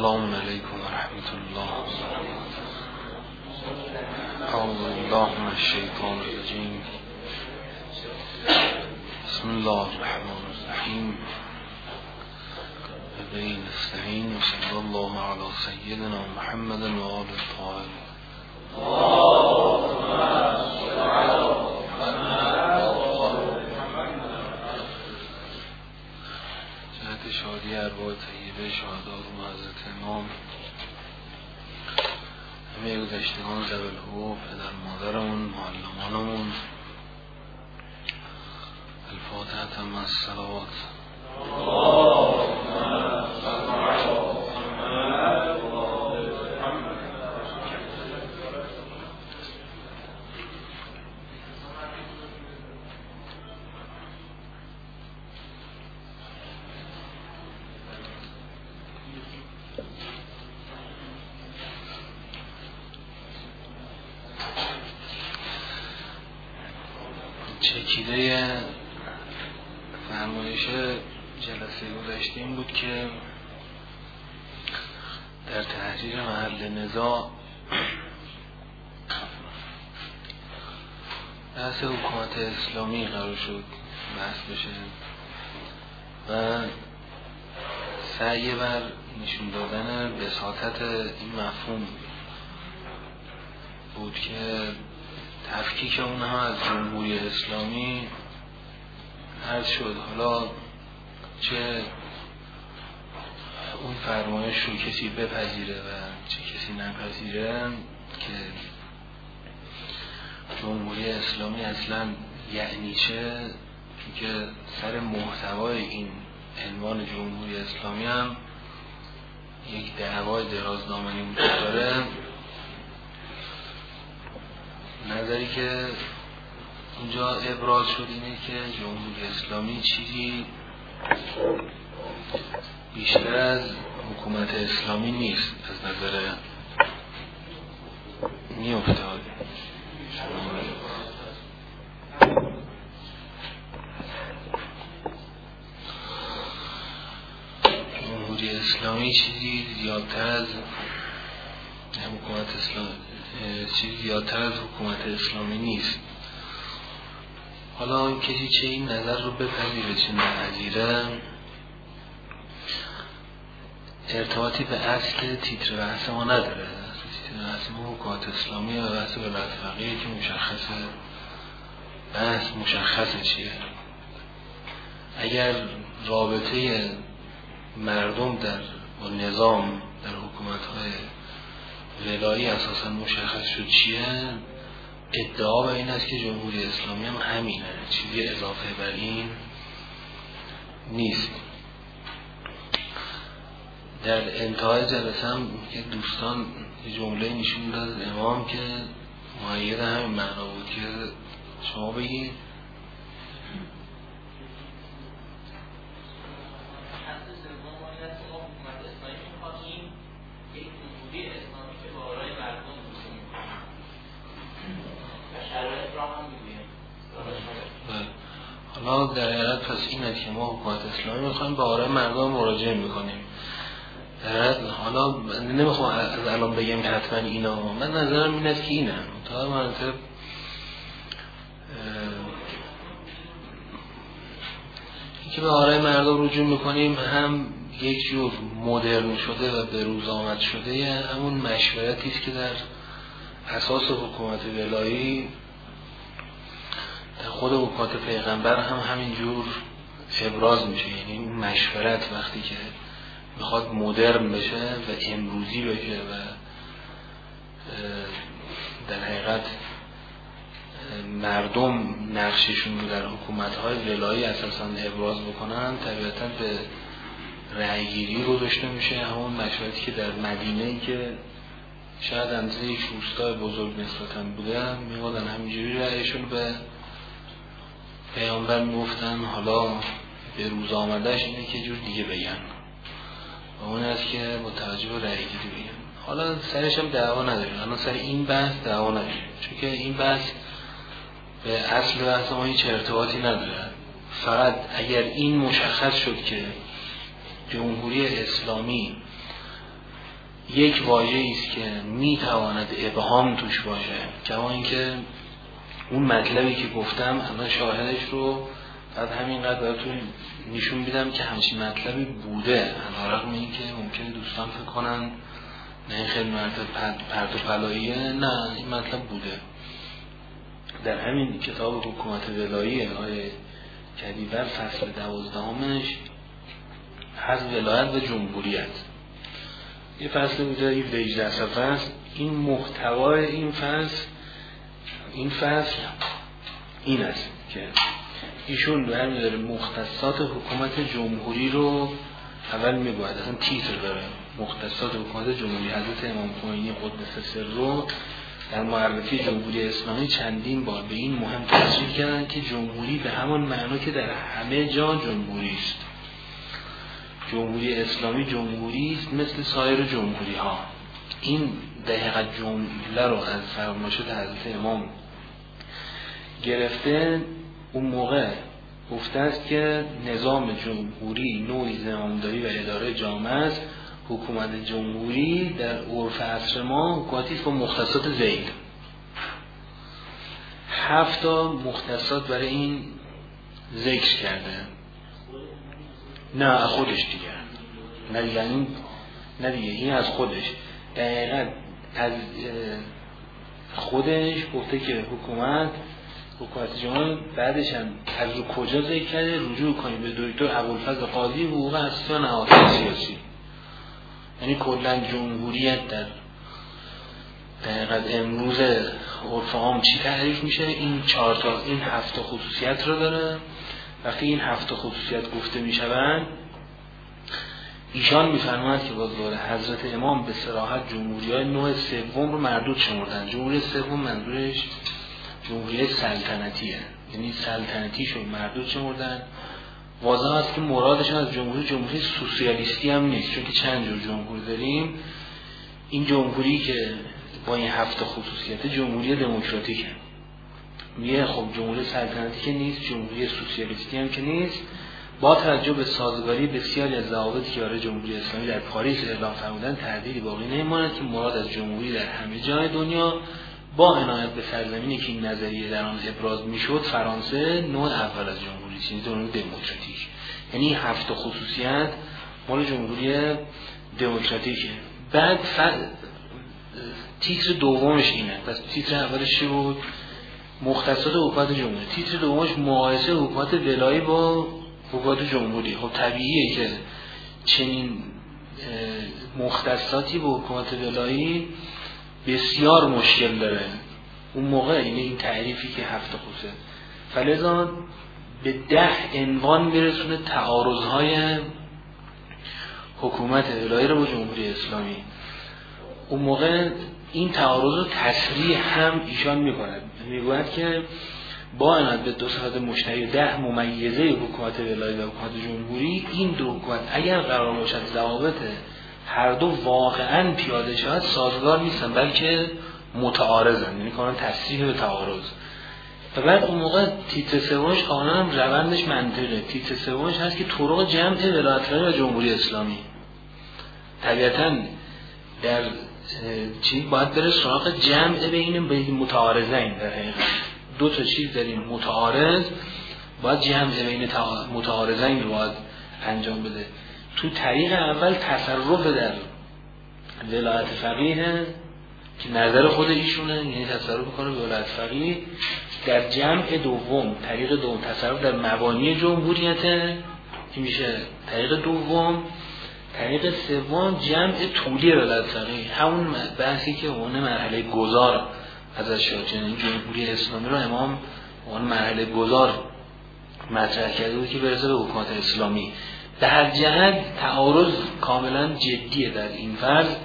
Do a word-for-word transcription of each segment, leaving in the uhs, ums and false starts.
السلام علیکم و رحمت الله. اعوذ بالله من الشیطان الرجیم. بسم الله الرحمن الرحیم. و به نستعین و صلی الله علی سیدنا محمد و آل الطاهرین. جهت شادی ارواح طیبه شهدا و حضرت امام، همه گذشتگان ذوی الحقوق، پدر مادرمون، معلمانمون، الفاتحه تم الصلوات. چکیده فرمایش جلسه گذشته این بود که در تحریر محل نزاع بحث حکومت اسلامی قرار شد بحث بشه و سعی بر نشون دادن بساطت این مفهوم بود که تفکیک اونها از جمهوری اسلامی عرض شد. حالا چه اون فرمایش رو کسی بپذیره و چه کسی نپذیره که جمهوری اسلامی اصلا یعنی چه، که سر محتوای این عنوان جمهوری اسلامی هم یک دعوای درازدامنی وجود داره. نظری که اونجا ابراز شد اینه که جمهوری اسلامی چیزی بیشتر از حکومت اسلامی نیست از نظر میافتاد. جمهوری اسلامی چیزی زیادتر از حکومت اسلامی چیزی زیادتر از حکومت اسلامی نیست. حالا کسی چه این نظر رو بپذیره چه نپذیره، ارتباطی به اصل تیتر بحث ما نداره. تیتر بحث ما حکومت اسلامی و بحث ولایت فقیه که مشخصه، بحث مشخصه چیه. اگر رابطه مردم در با نظام در حکومت‌های ولایی اساسا مشخص شد چیه، ادعا به این است که جمهوری اسلامی هم همینه، چیزی اضافه بر این نیست. در انتهای جلسه هم که دوستان یه جمله نشون داد امام که مؤید همین معنا بود که شما بگید. حالا در حقیقت پس این است که ما حکومت اسلامی میخوایم به آراء مردم مراجعه میکنیم. در حقیقت حالا نمیخوام از الان بگم حتما اینا، من نظرم این است که اینه تا منطقه که به آراء مردم رجوع میکنیم هم یک جور مدرن شده و به روز آمد شده همون مشورتی است که در اساس حکومت ولایی خود حکومت پیغمبر هم همینجور ابراز میشه. یعنی اون مشورت وقتی که میخواد مدرن بشه و امروزی بشه و در حقیقت مردم نقششون رو در حکومت‌های ولایی اساساً ابراز بکنن، طبیعتاً به رأیگیری گذاشته میشه. همون مشورتی که در مدینه‌ای که شاید اندازه یک روستای بزرگ نسبتاً بوده میگادن همینجوری رأیشون به پیامبر میگفتن، حالا به روز آمدهش اینه که جور دیگه بگن و اون است که متوجه به رأی گیری بگن. حالا سرش هم دعوا نداریم، حالا سر این بحث دعوا نداریم، چون که این بحث به اصل بحث ما هیچ ارتباطی نداره. فقط اگر این مشخص شد که جمهوری اسلامی یک واژه‌ای است که میتواند ابهام توش باشه، کما اینکه اون مطلبی که گفتم الان شاهدش رو بعد همینقدر براتون نشون میدم که همچین مطلبی بوده، علیرغم اینکه ممکنه دوستان فکر کنن نه خیلی مرتب پرت و پلاییه، نه این مطلب بوده. در همین کتاب حکومت ولایی آقای کدیور فصل دوازدهمش از ولایت و جمهوریت یه فصل بوده، این هجده صفحه است. این محتوای این فصل این فصل این است که ایشون برمی داره مختصات حکومت جمهوری رو اول میگوید، اصلا تیتر داره مختصات حکومت جمهوری. حضرت امام خمینی قدس سره در معرفی جمهوری اسلامی چندین بار به این مهم تاکید کردن که جمهوری به همان معنا که در همه جا جمهوری است. جمهوری اسلامی جمهوری است مثل سایر جمهوری ها. این دقیقاً جمله رو از فرمایشات حضرت امام گرفته. اون موقع گفته است که نظام جمهوری نوعی زمامداری و اداره جامعه است. حکومت جمهوری در عرف عصر ما حکومتی است با مختصات زید. هفت تا مختصات برای این ذکر کرده. نه از خودش دیگه، نه یعنی نه دیگه این از خودش دقیقاً از خودش گفته که حکومت حکومت جمهوری. بعدش هم از رو کجا ذکر کرده؟ رجوع کنیم به دکتر ابوالفضل قاضی حقوق اساسی و نهادهای سیاسی. یعنی کلا جمهوریت در دقیقاً امروز عرف عام چی تعریف میشه؟ این چهار تا این هفت تا خصوصیت رو داره. وقتی این هفت تا خصوصیت گفته میشوند ایشان میفرماید که با ظهور حضرت امام به صراحت جمهوری‌های نوع سوم رو مردود شمردن. جمهوری سوم منظورش جمهوری سلطنتیه، یعنی سلطنتی شو مردود شمردن. واضح است که مرادشون از جمهوری جمهوری سوسیالیستی هم نیست، چون که چند جور جمهوری داریم. این جمهوری که با این هفت خصوصیت جمهوری دموکراتیکه. میگه خب جمهوری سلطنتی که نیست، جمهوری سوسیالیستی هم که نیست. با توجه به سازگاری بسیاری از ضوابطی که برای جمهوری اسلامی در پاریس اعلام فرمودند تردیدی باقی نمی‌ماند که مراد از جمهوری در همه جای دنیا با عنایت به سرزمینی که این نظریه در آن ابراز میشد فرانسه نوع اول از جمهوری است، یعنی جمهوری دموکراتیک. یعنی هفت خصوصیت مال جمهوری دموکراتیکه. بعد ف... تیتر دومش اینه. پس تیتر اولش چی بود؟ مختصات حکومت جمهوری. تیتر دومش مقایسه حکومت ولایی با حکومت جمهوری. خب طبیعیه که چنین مختصاتی با حکومت ولایی بسیار مشکل داره اون موقع. اینه این تعریفی که هفت خصوصه فلذا به ده عنوان میرسونه تعارضهای حکومت ولایی رو با جمهوری اسلامی. اون موقع این تعارض رو تصریح هم ایشان میکنند، میگوید که با عنایت به دو صفت مشتری ده ممیزه حکومت ولایی و حکومت جمهوری، این دو حکومت اگر قرار باشد ضوابط هر دو واقعا پیاده شود سازگار نیستن بلکه متعارضن، یعنی کاملا تصریح به تعارض. و بعد اون موقع تیتر سومش کاملا هم روندش منطقه. تیتر سومش هست که طرق جمع ولایت‌فقیه و جمهوری اسلامی. طبیعتاً در چی باید بره سراغ جمع بین بین متعارضین. در حقیقت دو تا چیز داریم متعارض، باید جمع بین متعارضین رو باید انجام بده. تو طریق اول تصرف در ولایت فقیه که نظر خود ایشونه، یعنی تصرف کنه به ولایت فقیه. در جمع دوم طریق دوم تصرف در مبانی جمهوریت که میشه طریق دوم. طریق سوم جمع طولی ولایت فقیه، همون بحثی که اون مرحله گذار ازش شد، یعنی جمهوری اسلامی رو امام اون مرحله گذار مطرح کرده بود که برسه به حکومت اسلامی. به هر جهت تعارض کاملا جدیه در این فرض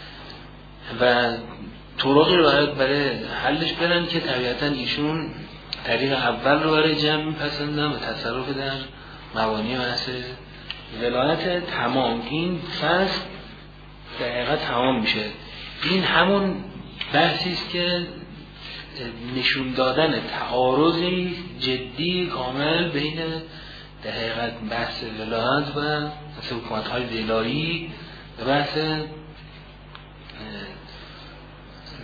و طرقی رو باید برای حلش برن که طبیعتا ایشون طریق اول رو برای جمع میپسندن و تصرف در مبانی بحث ولایت. تمام این فصل دقیقا تمام میشه. این همون بحثی است که نشون دادن تعارضی جدی کامل بین در حقیقت بحث ولایت و بحث حکومت‌های ولایی و بحث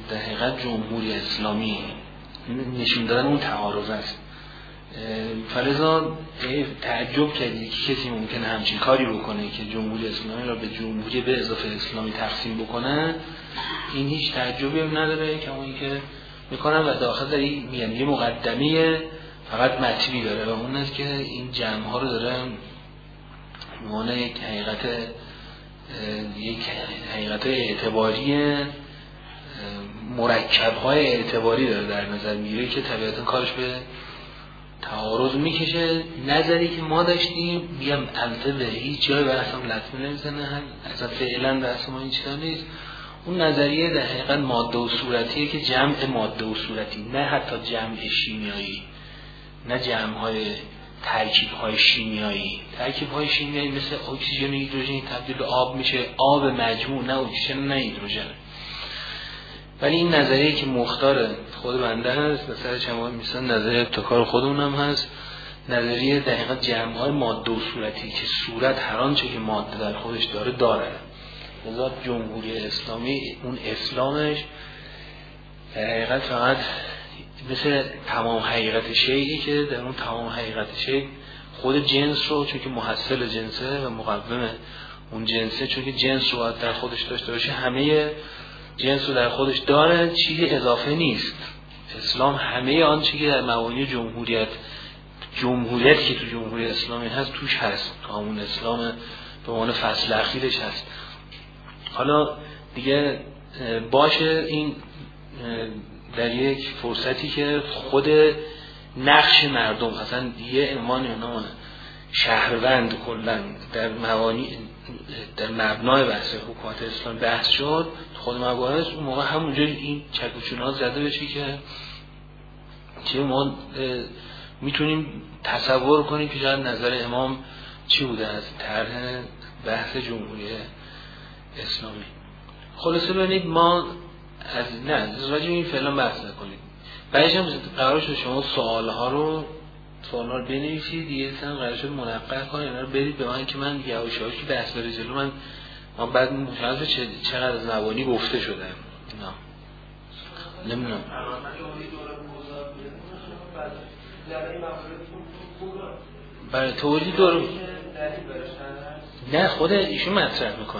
در حقیقت جمهوری اسلامی نشون دادن اون تعارض است. فلذا تعجب کردید که کسی ممکنه همچین کاری بکنه که جمهوری اسلامی را به جمهوری به اضافه اسلامی تقسیم بکنه. این هیچ تعجبی هم نداره، کما اینکه میکنن و داخل در این یعنی یه مقدمه فقط مطلبی داره و اون است که این جمع ها رو داره معنی یک حقیقت یک حقیقت اعتباری مرکب های اعتباری داره در نظر میگیره که طبیعتا کارش به تعارض میکشه. نظری که ما داشتیم بیام البته به هیچ جای بحثم لطمه نمیزنه، هم اصلا فعلا بحث ما این چیزا نیست. اون نظریه در حقیقت ماده و صورتیه که جمع ماده و صورتی، نه حتی جمع شیمیایی، نه جمع های ترکیب های شیمیایی. ترکیب های شیمیایی مثل اکسیژن و هیدروژن تبدیل به آب میشه، آب مجموع، نه اکسیژن نه هیدروژن. ولی این نظریه که مختار خود بنده هست و سر چما میسن نظریه ابتکار خودمون هم هست، نظریه دقیقا جمع های ماده و صورتی که صورت هر آنچه که ماده در خودش داره داره. لذا جمهوری اسلامی اون اسلامش در حقیقت فقط مثل تمام حقیقت شیعی که در اون تمام حقیقت شیع خود جنس رو چون که محصل جنسه و مقوم اون جنسه، چون که جنس رو باید در خودش داشته باشه، همه جنس رو در خودش داره، چیزی اضافه نیست. اسلام همه آن چیزی که در مبانی جمهوریت جمهوریت که تو جمهوری اسلامی هست توش هست، قانون اسلام به عنوان فصل اخیرش هست. حالا دیگه باشه این در یک فرصتی که خود نقش مردم اصلا یه عنوان اینا شهروند کلا در مبانی در مبنای بحث حکومت اسلام بحث شد، خود مباحث اون موقع همونجا این چکوچونا زده بشه که چه ما میتونیم تصور کنیم که شاید نظر امام چی بوده از طرح بحث جمهوری اسلامی. خلاصه ببینید ما از نه راجع به این فعلا بحث نکنید. بعدش هم قرار شد شما سوال‌ها رو سوال‌ها رو بنویسید، دیگه مثلا قرار شد منقح کنید، اینا رو بدید به من که من یواشکی که بحث بره جلو من من بعد متوجه چه چقدر از مبانی گفته شده. نه نمیدونم برای توضیح دور نه خود ایشون مطرح میکنه.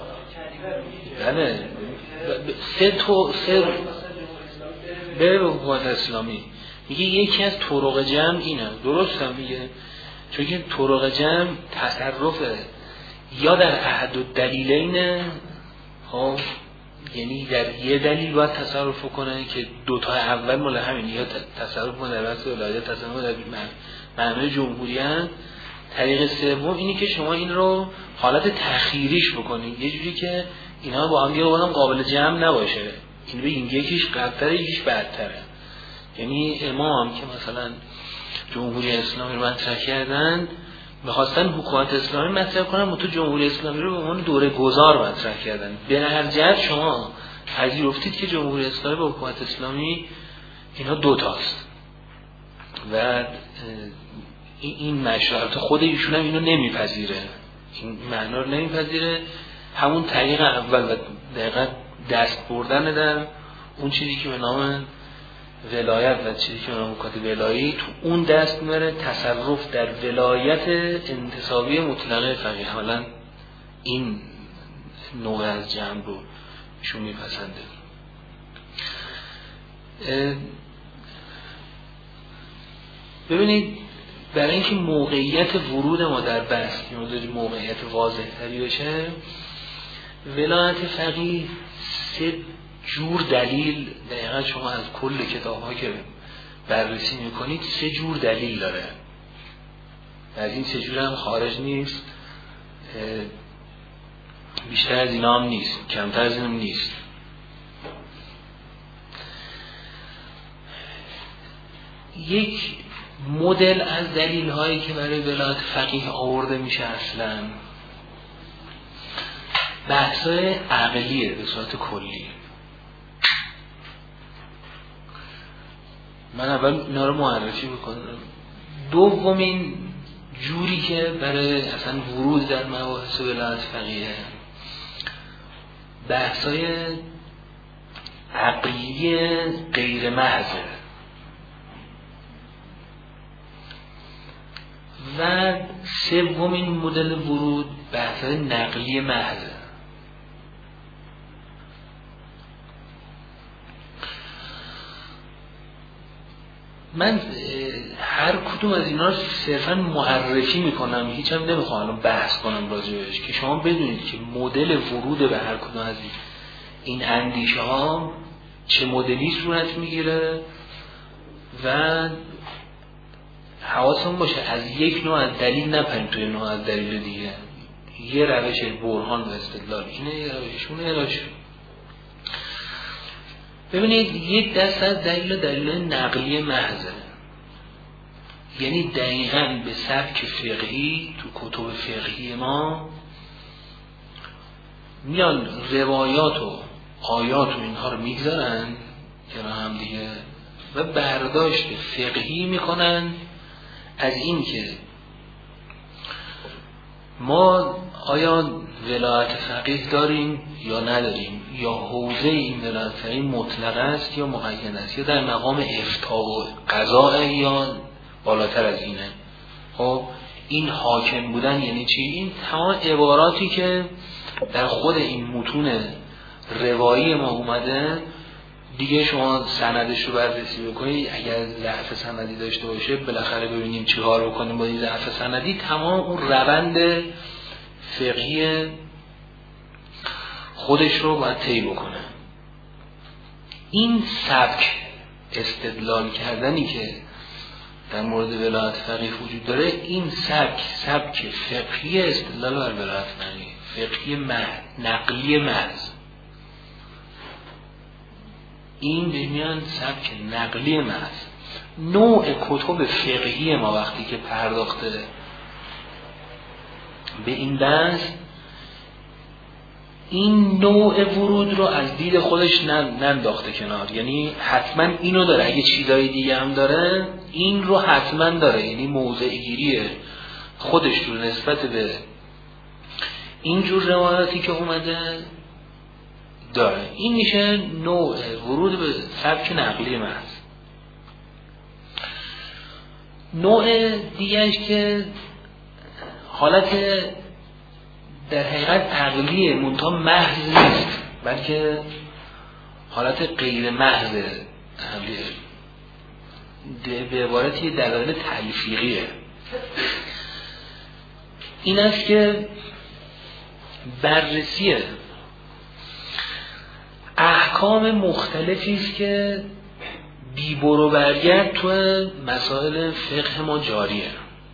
بله سه تو سه بره به حکومت اسلامی میگه یکی از طرق جمع اینه، درست هم میگه، چون که طرق جمع تصرفه یا در احد الدلیلین ها، یعنی در یه دلیل باید تصرف کنه که دوتا اول مال همین، یا تصرف کنه در بحث ولایت، تصرف کنه در معنای جمهوریت. طریق سوم اینی که شما این رو حالت تخیریش بکنید، یه جوری که اینا با هم دیگه قابل جمع نباشه، این به این یکیش قبل‌تره یکیش بعدتره. یعنی امام که مثلا جمهوری اسلامی رو مطرح کردن می‌خواستن حکومت اسلامی مطرح کنن، متو جمهوری اسلامی رو به عنوان دوره گذار مطرح کردن. به هر جهت شما پذیرفتید که جمهوری اسلامی با حکومت اسلامی اینا دو تاست و این مشروعیت خود ایشون هم اینو نمیپذیره، این معنا رو نمیپذیره. همون طریق اول و دقیقاً دست بردن در اون چیزی که به نام ولایت و چیزی که به نام حکومت ولایی، تو اون دست میبره تصرف در ولایت انتصابی مطلقه فقیه. حالا این نوع از جمع رو ایشون میپسنده. ببینید برای اینکه موقعیت ورود ما در بحث موقعیت واضح تری بشه، ولایت فقیه سه جور دلیل دقیقا شما از کل کتاب ها که بررسی میکنید سه جور دلیل داره، از این سه جور هم خارج نیست، بیشتر از اینا هم نیست، کمتر از این هم نیست. یک مدل از دلیل هایی که برای ولایت فقیه آورده میشه اصلا بحثای عقلیه به صورت کلی. من اول اینا رو معرفی بکنم. دومین جوری که برای اصلا ورود در مباحث ولایت فقیه بحثای عقلی غیر محضه و سومین مدل ورود بحث نقلی محضه. من هر کدوم از اینا رو صرفا معرفی میکنم، هیچ هم نمیخوام بحث کنم راجعش، که شما بدونید که مدل ورود به هر کدوم از این اندیشه ها چه مدلی صورت میگیره و حواسمون باشه از یک نوع از دلیل نپریم توی نوع از دلیل دیگه. یه روش برهان و استدلال اینه، یه روششونه علاج. ببینید یک دست از دلیل دلیل نقلی محضه، یعنی دقیقاً به سبک فقهی تو کتب فقهی ما میان روایات و آیات و اینها رو میگذارن کنار هم دیگه و برداشت فقهی میکنن از این که ما آیا ولایت فقیه داریم یا نداریم، یا حوزه این ولایت فقیه مطلق است یا مقید است، یا در مقام افتاء و قضاء یا بالاتر از اینه. خب این حاکم بودن یعنی چی؟ این تمام عباراتی که در خود این متون روایی ما اومده دیگه، شما سندش رو بررسی بکنید، اگر ضعف سندی داشته باشه بالاخره ببینیم چی کار بکنیم با این ضعف سندی. تمام اون روند فقهی خودش رو باید طی بکنه. این سبک استدلال کردنی که در مورد ولایت فقیه وجود داره، این سبک سبک فقهی استدلال بر ولایت فقیه، فقهی محض، نقلی محض. این بمیان سبک نقلی محض. نوع کتب فقهی ما وقتی که پرداخته به این بحث، این نوع ورود رو از دید خودش ننداخته کنار، یعنی حتما اینو داره، اگه چیزای دیگه هم داره این رو حتما داره، یعنی موضع گیری خودش رو نسبت به اینجور روایاتی که اومده داره. این میشه نوع ورود به سبک نقلی محض. نوع دیگهش که حالت در حقیقت عقلیه منتها محض نیست، بلکه حالت غیر محض عقلیه، به عبارتی دلایل تلفیقیه. این است که بررسی احکام مختلفی است که بی برو برگرد تو مسائل فقه ما جاریه.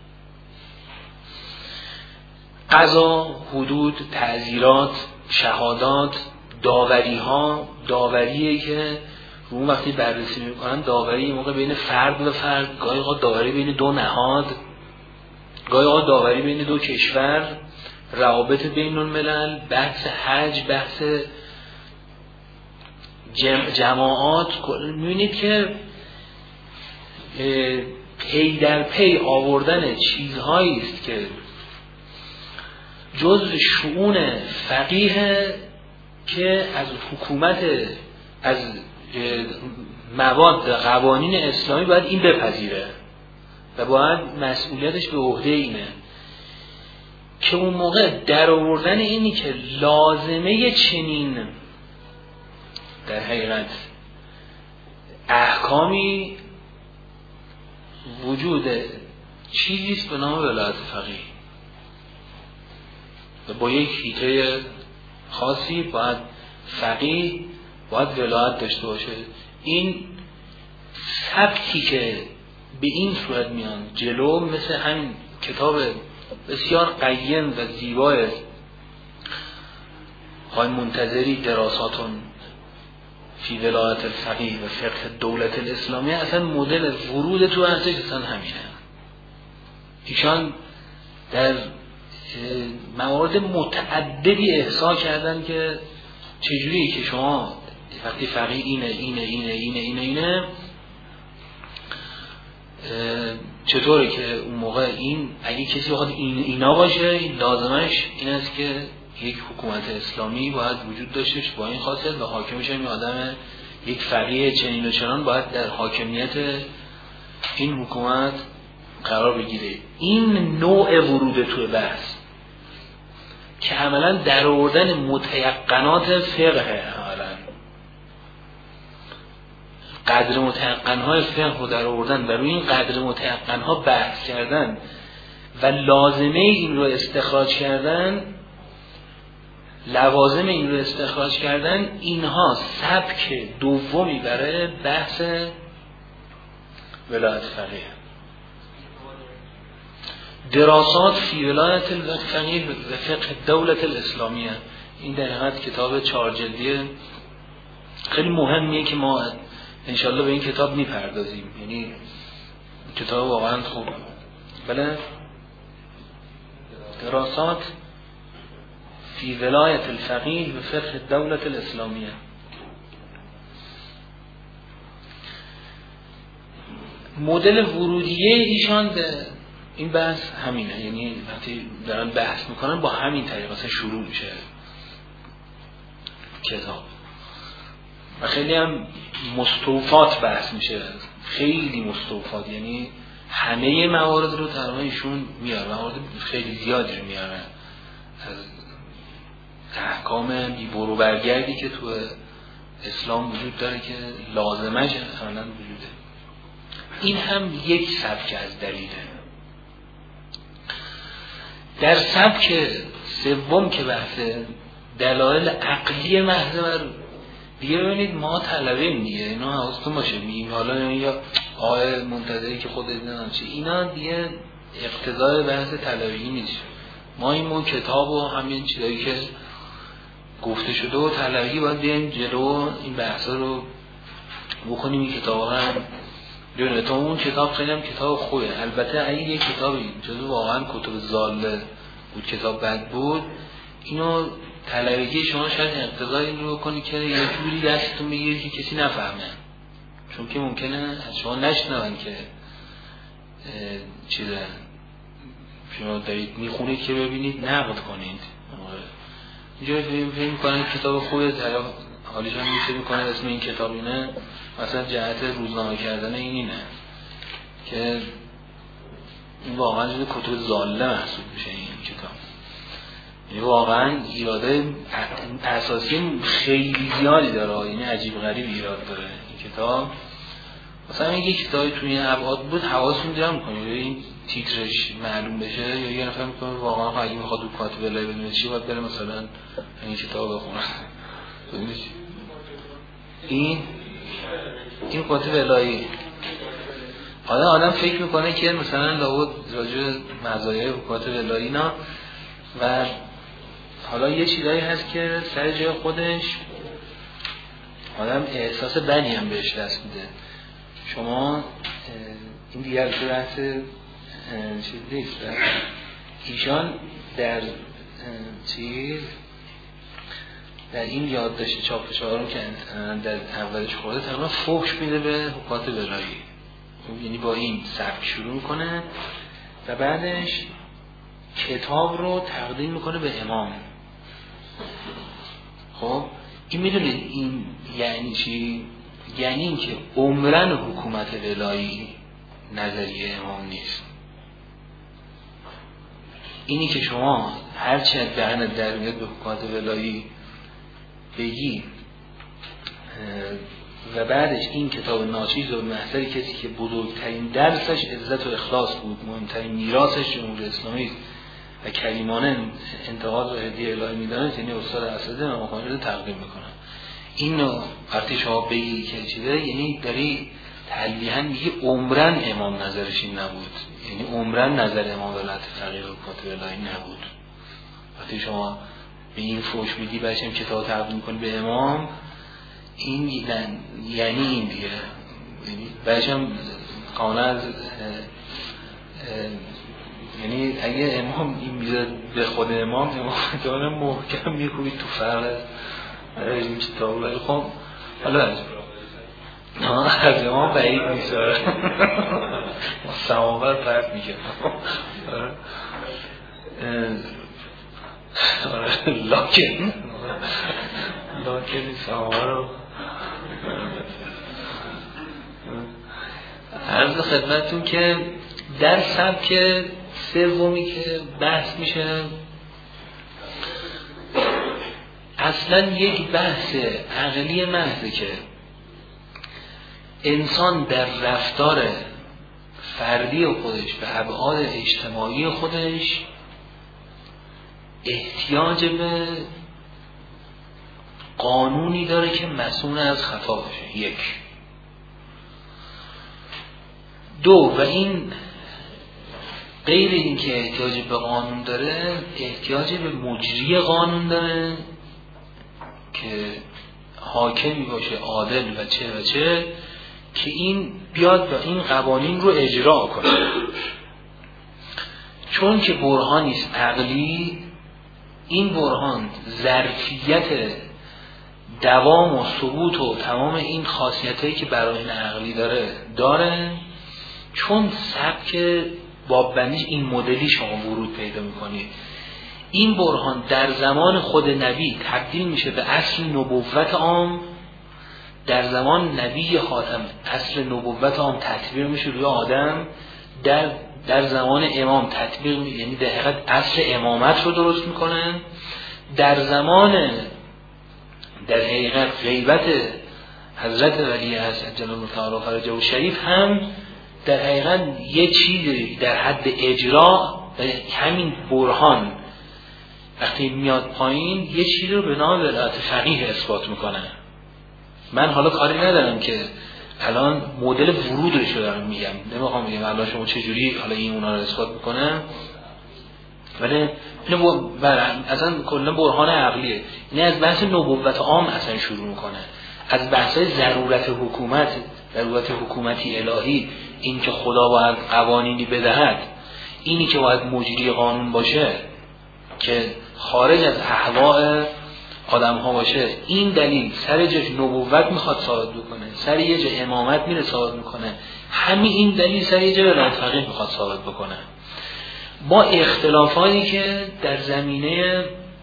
قضا، حدود، تعزیرات، شهادات، داوری ها، داوریه که رو وقتی بررسی میکنن داوری موقع بین فرد و فرد، گاهی اوقات داوری بین دو نهاد، گاهی اوقات داوری بین دو کشور، روابط بین الملل، بحث حج، بحث جم... جماعات. میبینید که پی در پی آوردن چیزهایی است که جزء شؤون فقیه که از حکومت، از مواد قوانین اسلامی باید این بپذیره و باید مسئولیتش به عهده اینه، که اون موقع در آوردن اینی که لازمه چنین در حقیقت احکامی وجود چیزیست به نام ولایت فقیه و با یک حیطه خاصی باید فقیه باید ولایت داشته باشه. این سبکی که به این صورت میان جلو، مثل همین کتاب بسیار قیم و زیبای آقای منتظری دراساتون فی ولایت الفقیه و فقه دولت الاسلامی، اصلا مدل ورود تو ارزش اصلا همینه. ایشان در موارد متعددی احصا کردن که چجوری که شما وقتی فقیه اینه اینه اینه اینه اینه اینه چطوره که اون موقع این اگه کسی بخواد این اینا باشه، این لازمش این است که یک حکومت اسلامی باید وجود داشته با این خاصیت و حاکمش هم آدم یک فقیه چنین و چنان باید در حاکمیت این حکومت قرار بگیره. این نوع ورود توی بحث که عملا در آوردن متیقنات فقه، عملا قدر متیقنهای فقه رو در آوردن و روی این قدر متیقنها بحث کردن و لازمه این رو استخراج کردن، لوازم این رو استخراج کردن، اینها سبک دومی برای بحث ولایت فقیه. دراسات فی ولایت الفقیه و فقه دولت الاسلامیه. این در حقیقت کتاب چهار جلدیه خیلی مهمیه که ما انشالله به این کتاب میپردازیم. یعنی کتاب واقعا خوب. بله، دراسات فی ولایت الفقیه و فقه دولت الاسلامیه. مدل ورودیه ایشان به این بحث همینه. یعنی وقتی دارن بحث میکنن با همین طریقه مثلا شروع میشه کتاب و خیلی هم مستوفات بحث میشه، خیلی مستوفات، یعنی همه موارد رو تقریبا ایشون میاره، موارد خیلی زیادی رو میاره از احکام بی برو برگردی که تو اسلام وجود داره که لازمش عملاً وجوده. این هم یک سبک از دلیله. در سبک سوم که بحث دلایل عقلی محض بر دیگه ببینید ما طلبیم دیگه، اینا حواستون باشه میگیم حالا یا آقای منتظری که خود دیدن چه، اینا دیگه اقتضای بحث طلبی نیست. ما این مون کتاب و همین چیزایی که گفته شده و طلبی باید بیایم جلو این بحثا رو بکنیم. این کتاب هم ببینید تو اون کتاب خیلی هم کتاب خوبه. البته اگه یک کتابی جزو واقعا کتب ضاله بود، کتاب بد بود، اینو طلبگی شما شاید اقتضای این رو بکنی که یه جوری دستتون بگیرید که کسی نفهمه، چون که ممکنه از شما نشنون که چیزه شما دارید میخونید که ببینید نقد کنید. اینجا فهم فهم میکنن کتاب خوبه، طرف حالیش هم میشه میکنه اسم این کتاب اینه، مثلا جهت روزنامه کردن این اینه که این واقعا جز کتب ضاله محسوب میشه این کتاب. یعنی واقعا ایراده اساسی خیلی زیادی داره، یعنی عجیب غریب ایراد داره این کتاب. مثلا این یک کتابی توی این ابعاد بود حواستون جمع کنید این تیترش معلوم بشه، یا یه نفر میکنه واقعا اگه میخواد دو کاتب ولایی بدونه چی باید بره مثلا این کتاب بخونه. این این کاتب ولایی آدم آدم فکر میکنه که مثلا لابد راجع مزایای کاتب ولایی اینا، و حالا یه چیزایی هست که سر جای خودش آدم احساس بدی هم بهش دست میده. شما این دیگر که بحث چیز نیست، ایشان در چیز در این یادداشت چاپ چهارم که در اولش خورده تقریبا فحش میده به حکومت ولایی، یعنی با این سبک شروع میکنه و بعدش کتاب رو تقدیم میکنه به امام. خب این میدونید این یعنی چی؟ یعنی این که عمرن حکومت ولایی نظریه امام نیست. اینی که شما هرچی از دهنت در میاد به حکومت ولایی بگی و بعدش این کتاب ناچیز و محضر کسی که بزرگترین درسش عزت و اخلاص بود، مهمترین میراثش جمهوری اسلامی و کریمانه انتقاد و هدیه الهی میدانست، یعنی استاد اسد امام خمینی رو تقدیم میکنن. اینو وقتی شما بگی که چیزه، یعنی داری تلویحاً میگی عمرن امام نظرش این نبود، یعنی عمرن نظر امام ولایت فقیه و حکومت ولایی نبود. وقتی شما به این فوش میدی بعدش هم کتاب تقدیم کنی به امام، این یعنی این دیگه، یعنی بعدش هم کاملا از یعنی اگه امام این میزد به خود امام، امام داره محکم میکوبید تو فرق این کتاب. ولی خب حالا از امام بعید نیست، سماور پرد میگه لکن لکن سماور رو عرض خدمتتون که در سبک سومی که بحث میشه اصلا یک بحث عقلی محضه که انسان در رفتار فردی خودش به ابعاد اجتماعی خودش احتیاج به قانونی داره که مسئول از خطا باشه. یک. دو، و این غیر این که احتیاج به قانون داره، احتیاج به مجری قانون داره که حاکمی باشه عادل و چه و چه که این بیاد و این قوانین رو اجرا کنه. چون که برهانی است عقلی، این برهان ظرفیت دوام و ثبوت و تمام این خاصیتایی که براهین عقلی داره داره، چون سبک باببندیش این مدلی شما ورود پیدا میکنید. این برهان در زمان خود نبی تبدیل میشه به اصل نبوت عام، در زمان نبی خاتم اصل نبوت عام تطبیق میشه روی آدم، در در زمان امام تطبیق میشه، یعنی در حقیقت اصل امامت رو درست میکنه. در زمان در حقیقت غیبت حضرت ولی عصر جلال تعالی فرجه و شریف هم در حقیقت یه چیزی در حد اجرا و همین برهان وقتی میاد پایین یه چیزی رو به نام ولایت فقیه اثبات میکنه. من حالا کاری ندارم که الان مدل ورودش رو دارم میگم، نمیخوام بگم الان شما چجوری حالا این اونا رو اثبات میکنه، ولی اینو اصلا کلا برهان عقلیه. این از بحث نبوت عام اصلا شروع میکنه، از بحث ضرورت حکومت، ضرورت حکومتی الهی، این که خدا باید قوانینی بدهد، اینی که باید مجری قانون باشه که خارج از احواء آدم ها باشه. این دلیل سر جاش نبوت میخواد ثابت بکنه، سر یه جا امامت میره ثابت میکنه، همین این دلیل سر یه جا ولایت فقیه میخواد ثابت بکنه. با اختلافاتی که در زمینه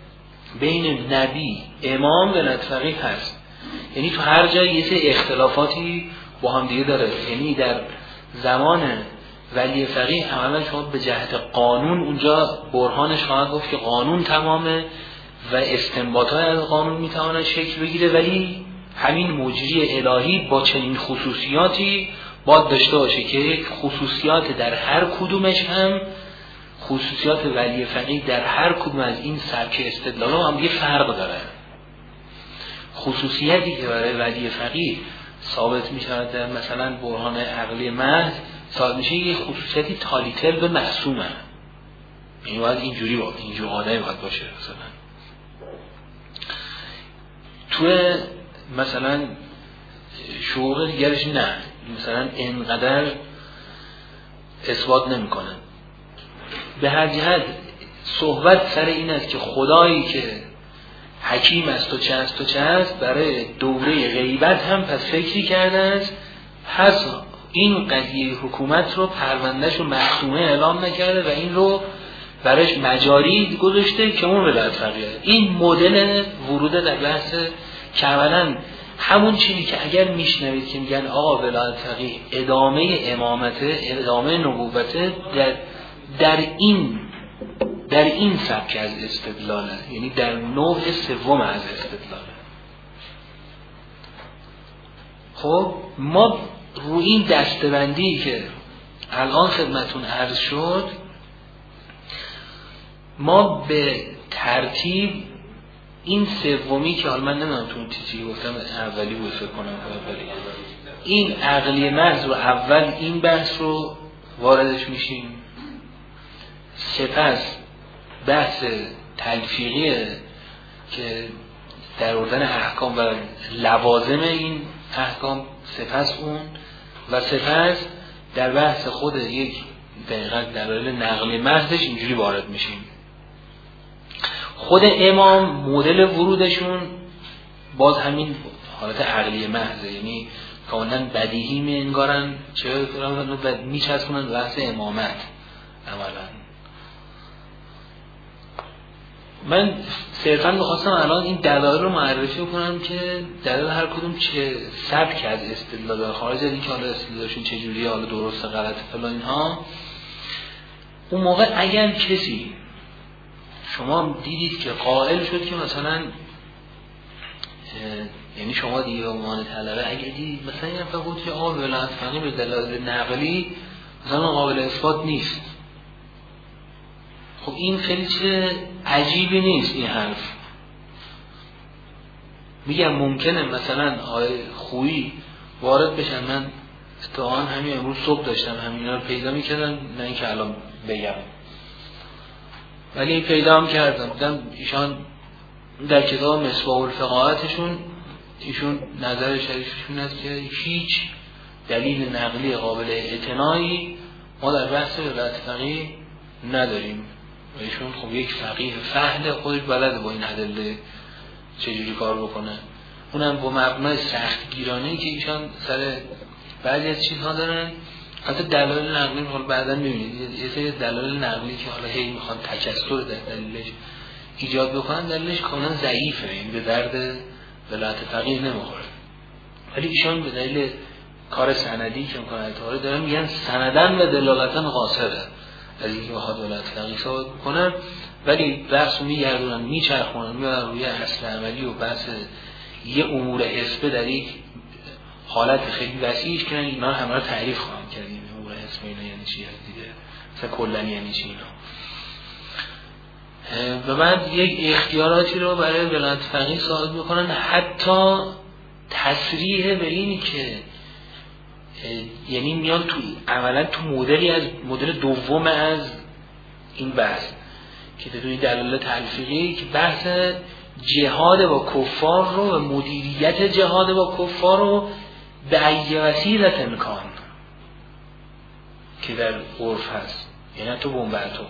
بین نبی، امام، ولایت فقیه هست، یعنی تو هر جای یه سری اختلافاتی با هم دیگه داره. یعنی در زمان ولی فقیه عملا شما به جهت قانون اونجا برهانش خواهد گفت که قانون تمامه و استنباطات از قانون میتواند شکل بگیره، ولی همین مجری الهی با چنین خصوصیاتی باید داشته باشه که یک خصوصیات در هر کدومش هم خصوصیات ولی فقیه در هر کدوم از این سبک استدلال هم یه فرق داره. خصوصیتی که برای ولی فقیه ثابت می شود در مثلا برهان عقلی محض ثابت میشه یه خصوصیتی تالیتل به معصومه، این باید اینجوری باید اینجور آدمی باید باشه. مثلا تو مثلا شعور دیگرش نه، مثلا اینقدر اثبات نمی کنن. به هر جهت صحبت سر این است که خدایی که حکیم است و چه است و چه است برای دوره غیبت هم پس فکری کرده است، پس این قضیه حکومت رو پروندهش رو معصومه اعلام نکرده و این رو برایش مجاری گذاشته که اون ولایت فقیه. این مدل ورود در بحث که اولا همون چیزی که اگر میشنوید که میگن آقا ولایت فقیه ادامه امامته، ادامه نبوته، در در این در این سبک از استدلاله، یعنی در نوع سوم از استدلاله. خب ما روی این دسته‌بندی که الان خدمتون عرض شد، ما به ترتیب این سومی که حالا من نمیدونم تو اون چیزی گفتم اولی بود فکر کنم اولی، این عقلی محض رو اول این بحث رو واردش میشیم، سپس بحث تلفیقیه که در آوردن احکام و لوازم این احکام، سپس اون و سپس در بحث خود یک دقیقاً دلایل نقلی محضش اینجوری وارد میشیم. خود امام مدل ورودشون باز همین حالت عقلی محضه، یعنی کاملا بدیهی می انگارن چه میچسبونن بحث امامت عملا. من صرفا می‌خواستم الان این دلایل رو معرفی کنم که دلایل هر کدوم چه سبک از استدلال داره، خارج از اینکه حالا استدلالشون چه جوریه، حالا درسته غلط فلان اینها. اون موقع اگر کسی شما دیدید که قائل شد که مثلا یعنی شما دیگه به عنوان طلبه اگه دیدید مثلا این نفر گفت که آقا ولایت فقیه به دلایل نقلی مثلا قابل اثبات نیست، خب این خیلی چیز عجیبی نیست این حرف. میگم ممکنه مثلا آقای خویی وارد بشن، من اتفاقا همین امروز صبح داشتم همینا رو پیدا میکردم، نه اینکه الان بگم ولی پیدا هم کردم، دیدم ایشان در کتاب مصباح الفقاهتشون ایشون نظر شریفشون است که هیچ دلیل نقلی قابل اعتنایی ما در بحث ولایت فقیه نداریم و ایشون خب یک فقیه فهله، خودش بلده با این ادله چجوری کار بکنه، اونم با مبنای سختگیرانه‌ای که ایشان سر بعضی از چیزها دارن. حتی دلایل نقلی رو بعداً می‌بینید یه سری دلایل نقلی که حالا هی میخوان تکثر در دلیلش ایجاد بکنن، دلیلش کاملا ضعیفه، این به درد ولایت فقیه نمیخوره، ولی ایشان به دلیل کار سندی که امکان اعتباری دارن میگن سندن و دلالتاً قاصره از اینکه بخواد ولایت فقیه ثابت بکنن، ولی بحث رو میگردونن میچرخونن میادن روی اصل عملی و بحث یه امور حسبه در یک حالت خیلی وسیعش کنن. اینا رو همه رو تعریف خواهم کردیم، امور حسبه اینا یعنی چی از دیگه، مثلا کلن یعنی چی اینا، و بعد یک اختیاراتی رو برای ولایت فقیه ثابت میکنن، حتی تصریح به اینی که یعنی میان تو عملا تو مدلی از مدل دوم از این بحث که بدون دلایل تلفیقی که بحث جهاد با کفار رو و مدیریت جهاد با کفار رو به ای وسیله امکان که در عرف هست، یعنی تو بنبعتو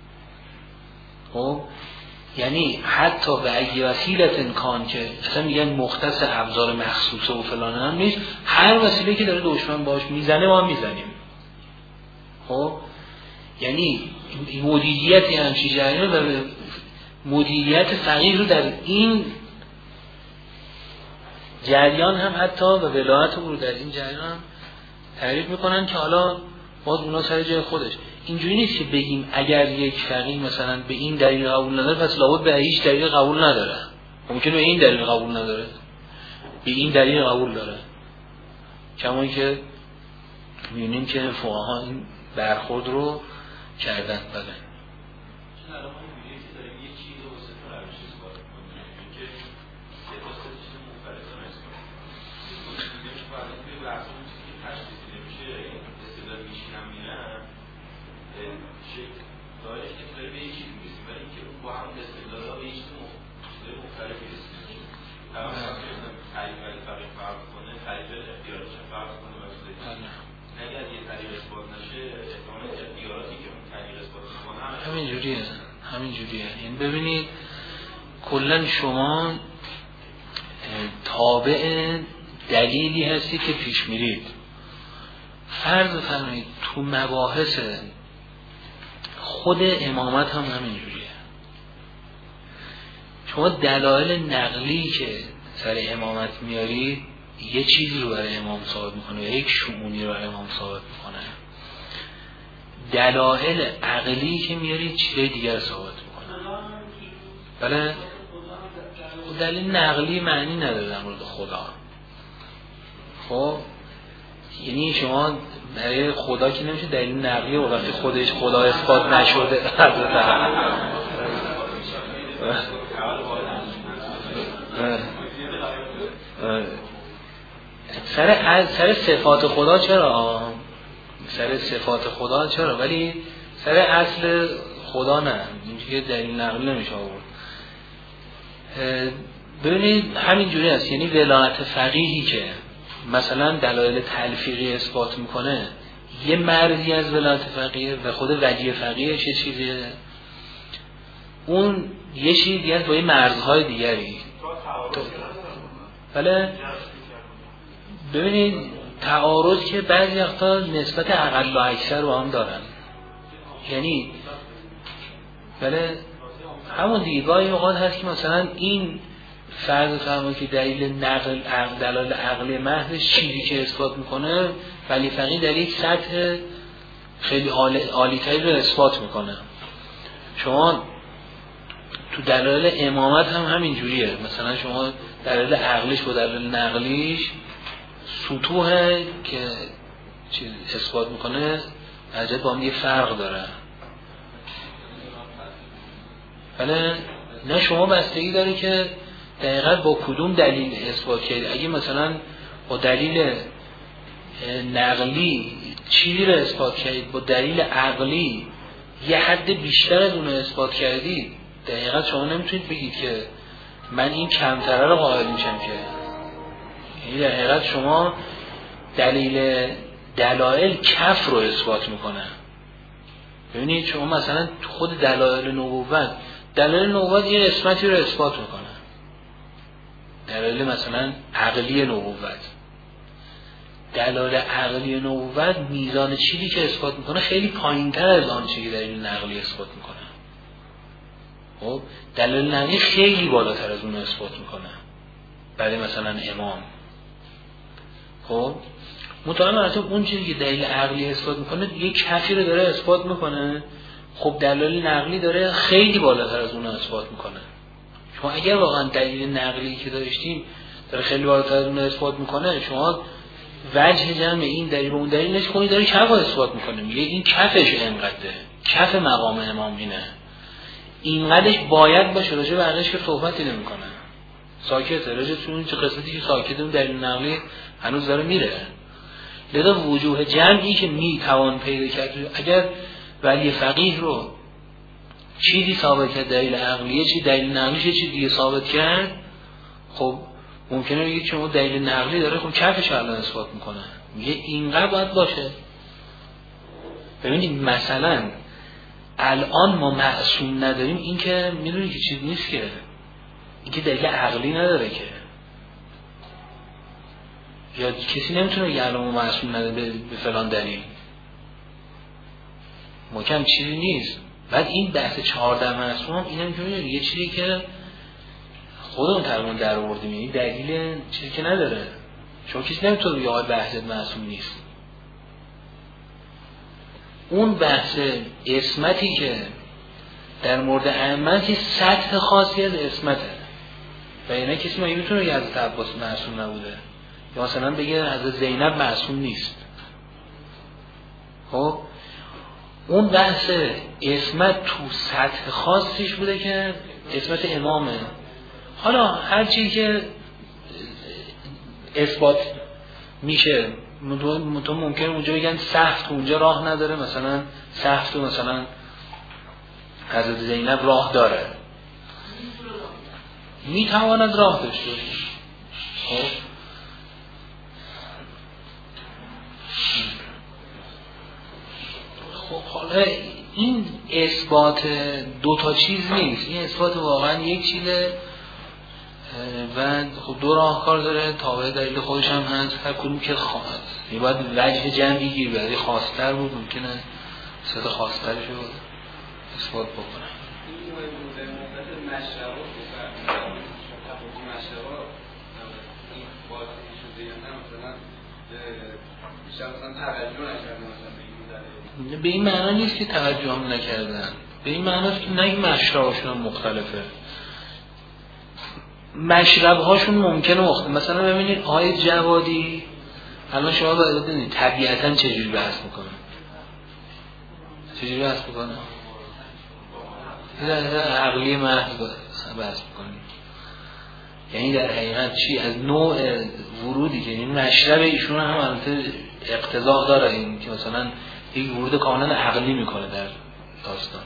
خب یعنی حتی به ای وسیله امکان که اصلا میگن مختص ابزار مخصوصه و فلان هم نیست، هر وسیله که داره دشمن باش میزنه ما هم میزنیم. خب یعنی مدیریت همچی جریان و مدیریت فقیه رو در این جریان هم حتی و ولایت رو در این جریان هم تعریف میکنن که حالا باز اونا سر جای خودش. اینجوری نیست که بگیم اگر یک فقیه مثلا به این دلیل قبول نداره پس لابد به هیچ دلیل قبول نداره، ممکنه به این دلیل قبول نداره به این دلیل قبول داره، کما که می‌بینیم که فقها این برخورد رو کردن. بله همین جوریه همین جوریه این ببینید کلن شما تابع دلیلی هستی که پیش میرید. فرض فرمایید تو مباحث خود امامت هم همین جوریه، شما دلایل نقلی که سر امامت میارید یه چیزی رو برای امام ثابت میکنه یا یک شؤونی رو برای امام ثابت میکنه، دلایل عقلی که میارید چیزای دیگر ثابت میکنه. بله دلیل نقلی معنی نداره در مورد خدا. خب یعنی شما برای خدا که نمیشه دلیل نقلی و وقتی خودش خدا اثبات نشده سر سر صفات خدا چرا سر صفات خدا چرا ولی سر اصل خدا نه، اینجوری دلیل نقلی نمیشه آورد. ببینید همین جوری است، یعنی ولایت فقیهی که مثلا دلایل تلفیقی اثبات میکنه یه مرزی از ولایت فقیه و خود ولی فقیه چه چیزیه، اون یه چیزی از با یه مرزهای دیگری. بله ببینید تعارض که بعضی وقتا نسبت اقل و اکثر با هم دارن، یعنی بله همون دیگه گاهی اوقات هست که مثلا این فرض فرما که دلیل نقل عقل دلایل عقلی محض چیزی که اثبات میکنه ولی فقیه در یک سطح خیلی عالی تری رو اثبات میکنه. شما تو دلایل امامت هم همین جوریه، مثلا شما دلایل عقلیش با دلایل نقلیش سطوحه که چیز اثبات میکنه عجب با هم یه فرق داره. ولی نه شما بستگی داره که دقیقاً با کدوم دلیل اثبات کردید. اگه مثلا با دلیل نقلی چیزی رو اثبات کردید با دلیل عقلی یه حد بیشتر از اون رو اثبات کردید، دقیقاً شما نمیتونید بگید که من این کمتره رو قائل میشم که. یعنی در حقیقت شما دلیل دلایل کف رو اثبات میکنه. ببینید شما مثلا خود دلایل نبوت دلایل نبوت یه قسمتی رو اثبات میکنه، دلایل مثلا عقلی نبوت دلایل عقلی نبوت میزان چیزی که اثبات میکنه خیلی پایین‌تر از آن چیزی که دلیل نقلی اثبات میکنه. خب دلیل نقلی خیلی بالاتر از اون اثبات میکنه برای مثلا امام. خب مطمئن مراتب اون چیزی که دلیل عقلی اثبات میکنه یک کفی رو داره اثبات میکنه، خب دلیل نقلی داره خیلی بالاتر از اون اثبات میکنه. شما اگر واقعا دلیل نقلی که داشتیم داره خیلی بالاتر از اون اثبات میکنه، شما وجه جمع این دلیل به اون دلیل نش کنید داره کف اثبات میکنه، میگه این کفش اینقدره، کف مقام امام اینه، اینقدرش باید باشه، راجع به بقیه‌اش که صحبتی نمیکنه، ساکته راجع به اون چه قسمتی که ساکته اون دلیل نقلی هنوز داره میره. لذا وجوه جمعی که میتوان پیدا کرد اگر ولی فقیه رو چیزی ثابت کرد دلیل عقلیه چی دلیل نقلیش چی دیگه ثابت کرد، خب ممکنه بگید شما دلیل نقلی داره، خب کفش الان اثبات میکنه، میگه اینقدر باید باشه. ببینید مثلا الان ما معصوم نداریم، این که میدونی که چیز نیست که این که دلیل عقلی نداره که، یا کسی نمیتونه بگه الان ما معصوم نداره به فلان دلیل، محکم چیزی نیست. بعد این بحث چهارده معصوم هم اینم که یه چیزی که خودمون تقریبا در آوردیم، این دلیل چیزی که نداره، شما کسی نمیتونه بگه آقای بحثت معصوم نیست. اون بحث اسمتی که در مورد ائمه سطح خاصی از اسمته و اینه کسی مگه میتونه بگه حضرت عباس معصوم نبوده یا مثلا بگه حضرت زینب معصوم نیست. خب اون بحث اسمت تو سطح خاصیش بوده که اسمت امامه. حالا هر چی که اثبات میشه تو ممکنه اونجا بگن سخت اونجا راه نداره، مثلا سخت مثلا حضرت زینب راه داره، میتواند راه داشته. خب خب حالا این اثبات دو تا چیز نیست، این اثبات واقعا یک چیزه و خب دو راهکار داره، تابع دلیل خودش هم هست، هر کدوم که خواهد این باید وجه جمعی گیر برای خواستر بود، ممکنه صد خواسترش رو اثبات بکنه. به این معنی نیست که توجه هم نکردن، به این معنی است که نگه مشرباشون مختلفه، مشرب هاشون ممکنه مختلف. مثلا ببینید آقای جوادی الان شما باید بدونید طبیعتاً چجوری بحث میکنه، چجوری بحث میکنه در عقلی محض بحث میکنه، یعنی در حقیقت چی از نوع ورودی که این مشرب ایشون هم البته اقتضا داره، این که مثلا یک ورود کاملا عقلی میکنه در داستان.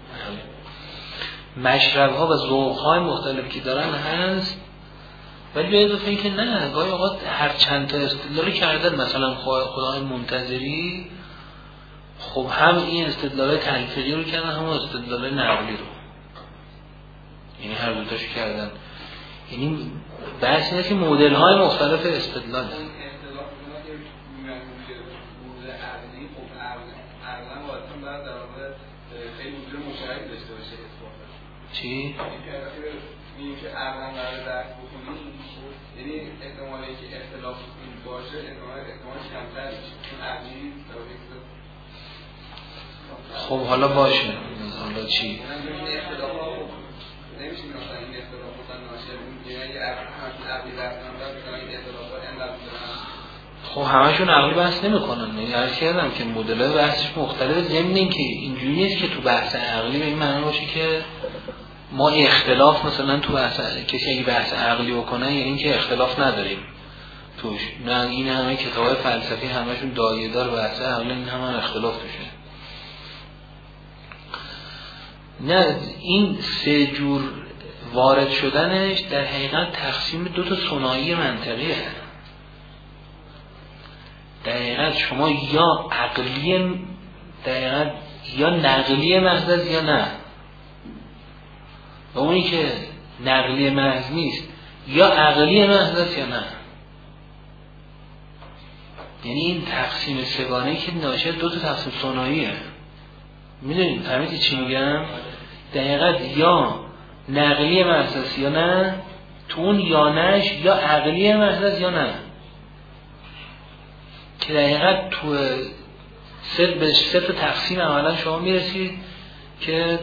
مشرب ها و ذوق های مختلفی که دارن هست، ولی به اضافه این که نه گاهی اوقات هر چند تا استدلالی کردن، مثلا خدای منتظری خب هم این استدلال تلفیقی رو کردن هم استدلال نقلی رو، یعنی هر دو تاشو کردن. یعنی بحث اینه که مدل های مختلف استدلال هست. چی؟ میگیم که عقلا قرار درک بکنیم، یعنی احتمالی که اختلاف باشه احتمال احتمالش کمتر میشه چون عقلی خب حالا باشه، حالا چی؟ این اختلاف ها نمیشه مثلا این اختلاف مثلا ناشر یعنی عقلی درک نمیشه این اختلاف ها انقدر خب همشون عقلی بحث نمیکنن. یعنی عرض کردم که مدل‌های بحثش مختلفه، ضمن اینکه اینجوری نیست که تو بحث عقلی به این معنی باشه که ما اختلاف مثلا تو بحث کسی اگه بحث عقلی بکنه یعنی اینکه اختلاف نداریم توش. نه، این همه کتاب‌های فلسفی همشون دایه‌دار بحث عقلی، این همه اختلاف توشه. نه، این سه جور وارد شدنش در حقیقت تقسیم دو تا ثنایی منطقیه. در حقیقت شما یا عقلی در حقیقت یا نقلی محض است یا نه. و اونی که نقلی محض نیست یا عقلی محض است یا نه. یعنی این تقسیم سگانه‌ای که ناشی دو تا تقسیم ثناییه. میدونید فهمیدید چی میگم؟ در حقیقت یا نقلی محض است یا نه، تو اون یا نش یا عقلی محض است یا نه، که در حقیقت تو سه به سه تا تقسیم عملا شما میرسید که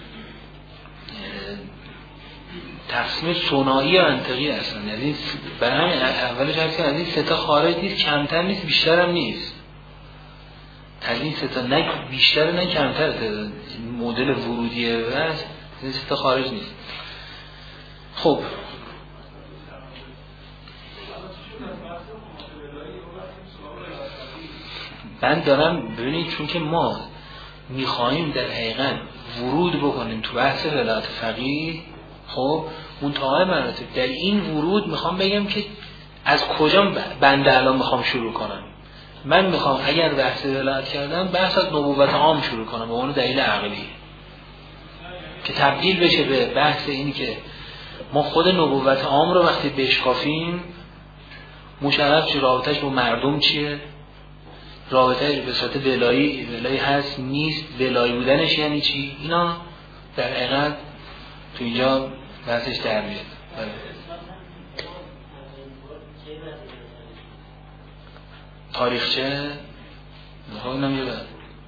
تقسیم ثنایی منطقی هستن. یعنی برای همین اولش هست که از این سه تا خارج نیست، کمتر نیست، بیشتر هم نیست. از این سه تا نه بیشتر نه کمتر، مدل ورودیه و از این سه تا خارج نیست. خب من دارم ببینید، چون که ما میخواییم در حقیقت ورود بکنیم تو بحث ولایت فقیه، خب منتهای مراتب در این ورود میخوام بگم که از کجا بنده الان میخوام شروع کنم. من میخوام اگر بحث ولایت کردم بحث از نبوت عام شروع کنم به اون دلیل عقلی که تبدیل بشه به بحث اینی که ما خود نبوت عام رو وقتی بشکافیم مشرف چه، رابطهش با مردم چیه، رابطه به صورت ولایی ولایی هست نیست، ولایی بودنش یعنی چی، اینا در حقیقت تو اینجا بحثش در میاد. تاریخچه میخوام اینم یه بعد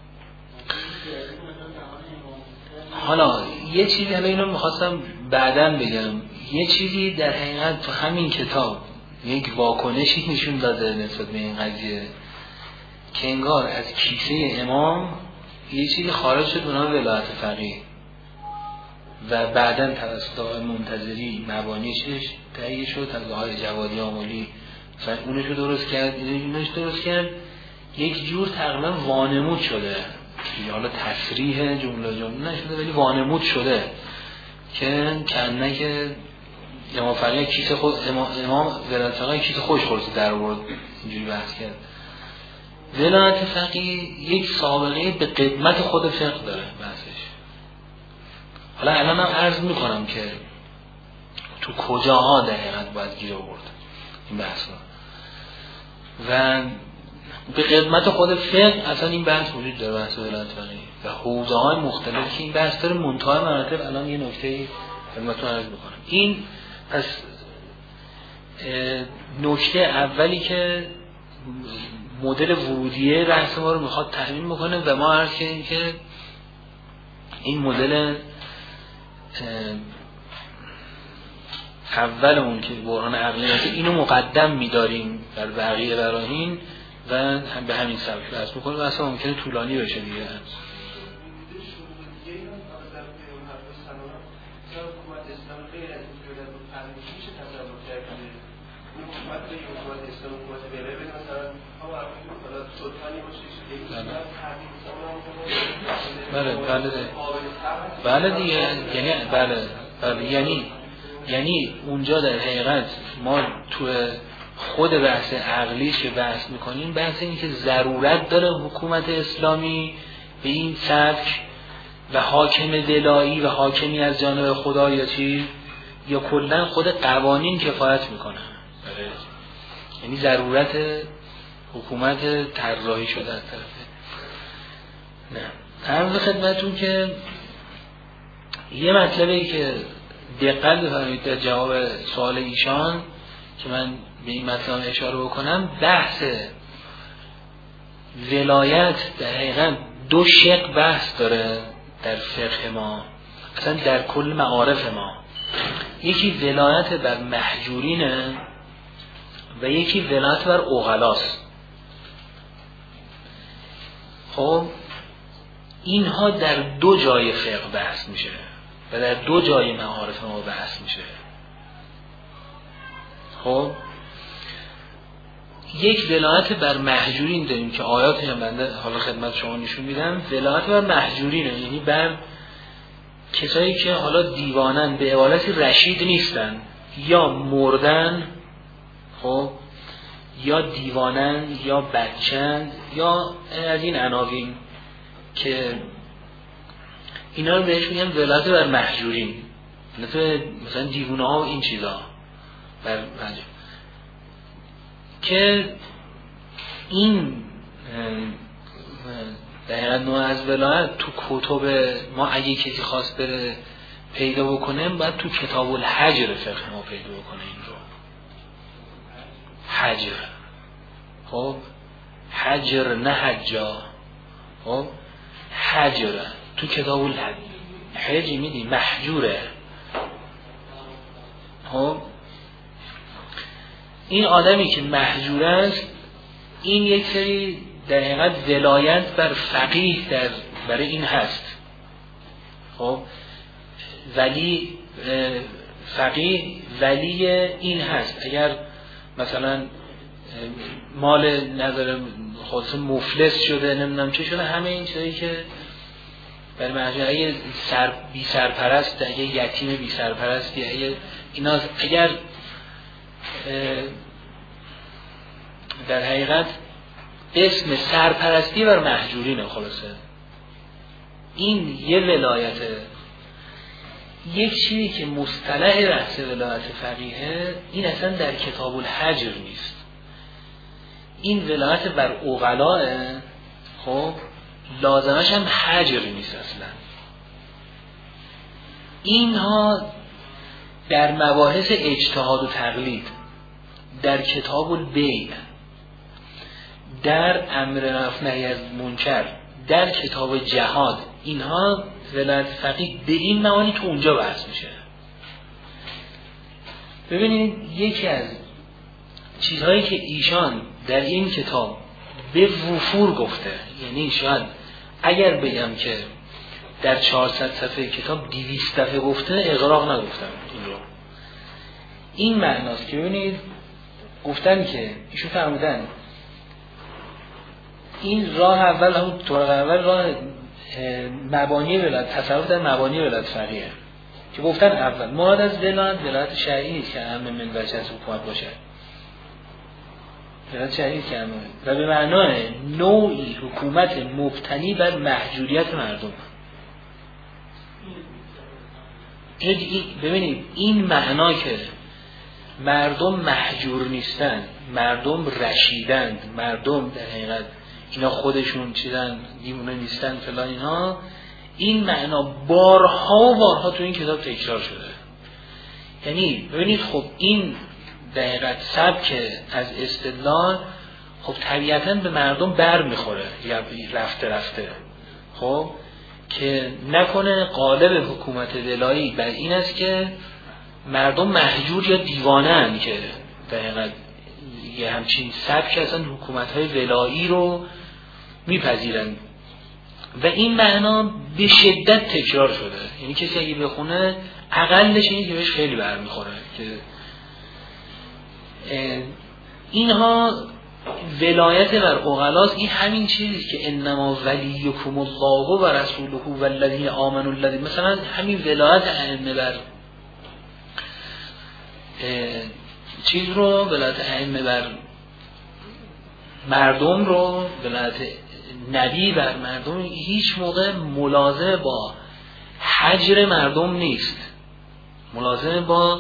حالا یه چیزی، حالا اینو میخواستم بعداً بگم، یه چیزی در حقیقت تو همین کتاب یک واکنشی نشون داده نسبت به این قضیه که انگار از کیسه امام یه چیزی خارج شد به نام ولایت فقیه و بعداً توسط آقای منتظری مبانیش تهیه شد، از آقای جوادی آملی اونشو درست کرد، اینش درست کرد، یک جور تقریبا وانمود شده، حالا تصریح جمله جمله نشده ولی وانمود شده که کنه که امام فقیه کیسه خود امام, امام ولایت فقیه کیسه خوش خورد در آورد، اینجوری بحث کرد. ولایت فقیه یک سابقه به قدمت خود فقه داره بحثش. حالا الان هم عرض میکنم که تو کجاها در حقیقت باید گیر آورد این بحث ها و به قدمت خود فقه اصلا این بحث وجود داره، بحث ولایت فقیه و حوزه های مختلف که این بحث داره. منتهای مراتب الان یه نکته خدمتتون عرض بکنم. این پس نکته اولی که مدل ورودیه بحث ما رو میخواد تحمیل بکنه و ما عرض کردیم که این مدل اول اون که برهان عقلی هست اینو مقدم میداریم بر بقیه براهین و هم به همین سبک بحث میکنیم و اصلا ممکنه طولانی بشه دیگه. بله بله بله دیگه، یعنی بله بله یعنی یعنی اونجا در حقیقت ما تو خود بحث عقلیش که بحث میکنیم بحث اینه که ضرورت داره حکومت اسلامی به این سبک و حاکم دلایی و حاکمی از جانب خدا یا چی یا کلا خود قوانین کفایت میکنه. یعنی ضرورت حکومت طراحی شده از طرفه. نه عرض خدمتون که یه مطلبی که دقت بفرمایید در جواب سوال ایشان که من به این مطلب اشاره بکنم، بحث ولایت در حقیقت دو شق بحث داره در فقه ما، اصلا در کل معارف ما. یکی ولایت بر محجورینه و یکی ولایت بر عقلاست. خب اینها در دو جای فقه بحث میشه و در دو جای معارف ما بحث میشه. خب یک ولایت بر محجورین داریم که آیات هم بنده حالا خدمت شما نشون میدم. ولایت بر محجورینه، یعنی بر کسایی که حالا دیوانن، به عبارتی رشید نیستن، یا مردن، خب یا دیوانن یا بچند یا از این عناوین که اینا رو بهش میگن ولایت بر محجورین، مثلا دیوانه ها و این چیزا بر محجور. که این در حقیقت نوع از ولایت تو کتب ما اگه کسی خواست بره پیدا بکنه باید تو کتاب الحجر فقه ما پیدا بکنه این رو. حجر، خب حجر نه حجا، خب حجر تو کتاب الحجر حجی میدی محجوره. خب این آدمی که محجور است، این یک سری در حقیقت ولایت بر فقیه در برای این هست. خب ولی فقیه ولی این هست. اگر مثلا مال نظر خودش مفلس شده، نمیدونم چه شده، همه این چیزایی که برای محجور، اگه سر بی سرپرست، اگه یتیم بی سرپرستی، اگه اینا، اگر در حقیقت اسم سرپرستی بر محجورینه. خلاصه این یه ولایته. یک چیزی که مصطلح بحث ولایت فقیهه، این اصلا در کتاب الحجر نیست. این ولایت بر عقلاه، خب لازمش هم حجر نیست اصلا. اینها در مباحث اجتهاد و تقلید، در کتاب البیع، در امر معروف نهی از منکر، در کتاب جهاد، اینها ولایت فقیه به این معانی تو اونجا بحث میشه. ببینید یکی از چیزهایی که ایشان در این کتاب به وفور گفته، یعنی شاید اگر بگم که در چهارصد صفحه کتاب دویست دفعه گفته، اغراق نگفتم این رو. این معناست که ببینید گفتن که ایشون فرمودن این راه اول، همون طرق اول راه مبانی ولایت، تصرف در مبانی ولایت فقیه که گفتن اول مراد از ولایت ولایت شرعی نیست که اهم من وجه از حکومت باشه، ولایت شرعی که اهم و به معنای نوعی حکومت مبتنی بر محجوریت مردم. ببینید این معنا که مردم محجور نیستن، مردم رشیدند، مردم در حقیقت اینا خودشون چیزن، دیوونه نیستن فلان، اینا این معنا بارها و بارها تو این کتاب تکرار شده. یعنی ببینید خب این در حقیقت سبک از استدلال خب طبیعتاً به مردم بر میخوره یا رفته رفته، خب که نکنه قالب حکومت ولایی بر این است که مردم محجور یا دیوانه هن که در حقیقت یه همچین سبک اصلا حکومت‌های ولایی رو میپذیرن و این معنا به شدت تکرار شده. یعنی کسی اگه بخونه اقلش اینه که بهش خیلی برمیخوره که اینها ولایت بر عقلاست. این همین چیزی که انما ولیکم الله و رسوله والذین آمنوا الذین، مثلا همین ولایت ائمه بر چیز رو، ولایت ائمه بر مردم رو، ولایت نبی بر مردم هیچ موقع ملازم با حجر مردم نیست، ملازم با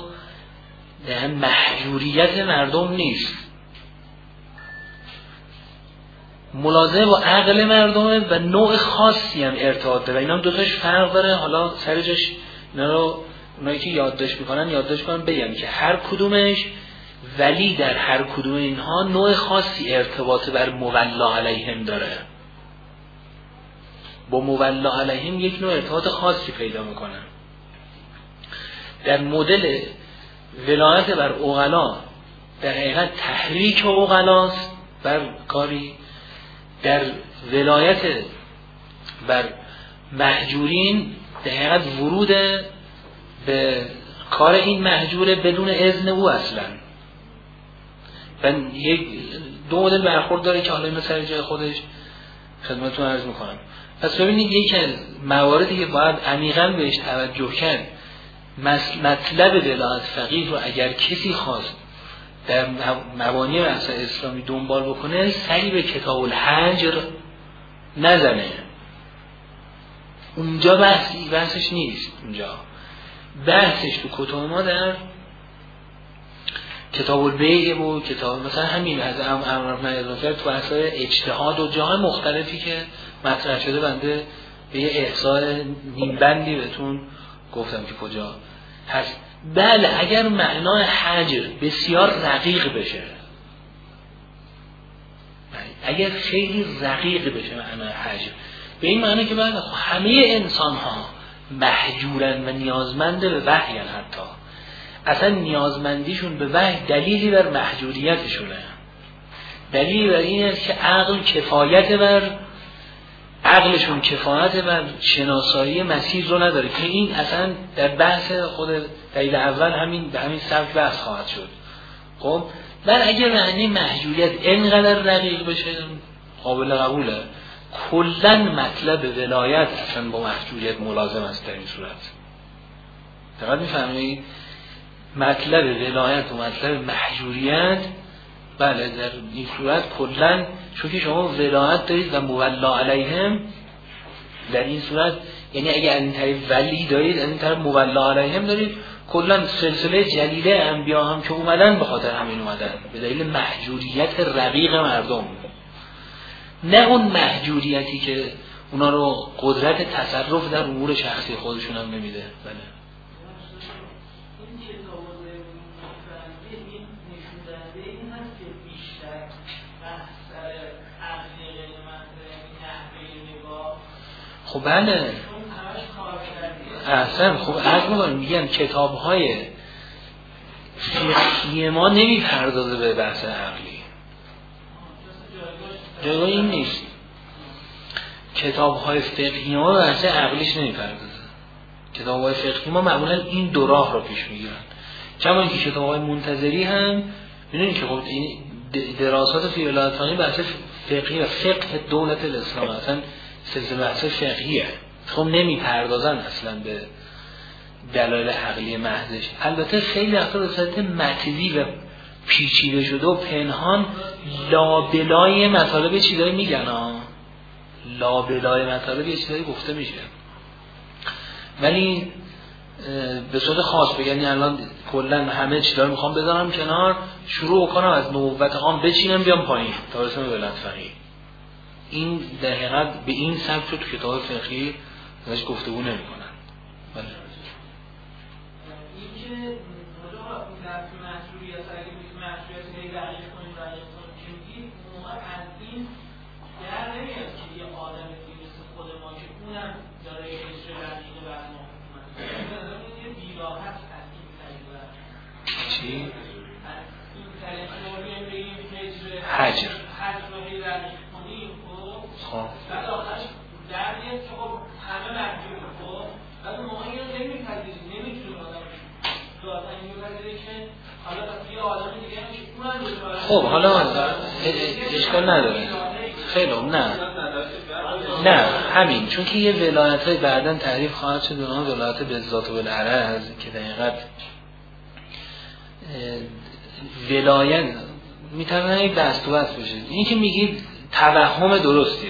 محجوریت مردم نیست، ملازم با عقل مردمه و نوع خاصی هم ارتباط داره. اینا هم دوتاش فرق داره، حالا سر جاش اینا رو اونایی که یادداشت میکنن یادداشت کنن بگم که هر کدومش ولی در هر کدوم اینها نوع خاصی ارتباط بر مولا علیهم داره. با مولا علیهم یک نوع ارتباط خاصی پیدا میکنن. در مدل ولایت بر عقلا در حقیقت تحریک عقلاست بر کاری، در ولایت بر مهجورین در حقیقت ورود به کار این مهجوره بدون اذن او اصلا. و یک دو مدل برخورد داره که حالا مثلا جای خودش خدمتتون عرض میکنم. پس ببینید یکی از مواردی که باید عمیقاً بهش توجه کرد، مطلب ولایت فقیه رو اگر کسی خواست در مبانی بحث اسلامی دنبال بکنه سری به کتاب الحجر نزنه. اونجا بحثی بحثش نیست. اونجا بحثش تو کتاب ما در کتاب البیع و کتاب مثلا همین از امر معروف تو اصل اجتهاد و جاهای مختلفی که مطرح شده بنده به یه احصاء نیم بندی بهتون گفتم که کجا هست. بله اگر معنای حجر بسیار رقیق بشه، اگر خیلی رقیق بشه معنای حجر به این معنی که بله همه انسان ها محجورن و نیازمند به وحی، حتی اصلا نیازمندیشون به وحی دلیلی بر محجوریتشونه، دلیلی بر این است که عقل کفایت بر عقلشون کفایت بر شناسایی مسیر رو نداره که این اصلا در بحث خود دلیل اول همین به همین سبک بحث خواهد شد. خب بل اگر معنی محجوریت اینقدر رقیق بشه قابل قبوله. کلن مطلب ولایت اصلا با محجوریت ملازم است در این صورت. دقیق میفهمید؟ مطلب ولایت و مطلب محجوریت بله در این صورت کلن، چون که شما ولایت دارید و مولا علیهم در این صورت یعنی اگه از این طریق ولی دارید از این طریق مولا علیهم دارید، کلن سلسله جلیله انبیا هم که اومدن به خاطر همین اومدن به دلیل محجوریت رقیق مردم، نه اون محجوریتی که اونا رو قدرت تصرف در امور شخصی خودشون هم نمیده. بله خب بله احسن. خب عرض می‌کنم میگم کتاب‌های فقهی ما نمی‌پردازه به بحث عقلی، جای این نیست. کتاب‌های فقهی ما به بحث عقلیش نمی‌پردازه. کتاب‌های فقهی ما معمولاً این دو راه رو پیش می‌گیرن. کما اینکه کتاب‌های منتظری هم می‌دونید که خب این دراسات فی ولایت فقیه بحث فقهی و فقه دولت الاسلام اصلا سلسله بحث فقهیه، خب نمیپردازن اصلا به دلایل عقلی محضش. البته خیلی وقتا به صورت مطوی و پیچیده شده و پنهان لابلای مطالب چیزایی میگن ها، لابلای مطالب یه چیزایی گفته میشه، ولی به صورت خاص بگن الان کلا همه چیزا رو میخوام بذارم کنار، شروع کنم از نوبت عام بچینم بیام پایین تا برسم به ولایت فقیه. این در حقیقت به این سبک رو تو کتاب فقهی ازش گفتگو نمی‌کنن. بله. این که موضوع در محجوریت اگه میگه محجوریت هی دقیق کنیم دقیق کنیم که میگید موقع از این در نمیاد که یه آدم مثل خود ما که اونم داره یه اجر دقیقه بر ما حکومت این یه بیراحت از این طریقه چی؟ از این طریقه ما بیایم بگیم اجر حجر حجر رو هی دقیق کنیم خب بعد آخرش در میاد که خب همه محجوره، خب بعد اون موقع اینو نمیپذیرید، نمیتونه آدم دادن میپذیره که حالا پس یه آدم دیگه هم که اونم خب حالا اشکال نداره. خیلی نه نه همین، چون که یه ولایت های بعداً تعریف خواهد شد اونها ولایت به ذات و بالعرض که در حقیقت ولایت میتونه یک دست و بست بشه. این که میگید توهم درستیه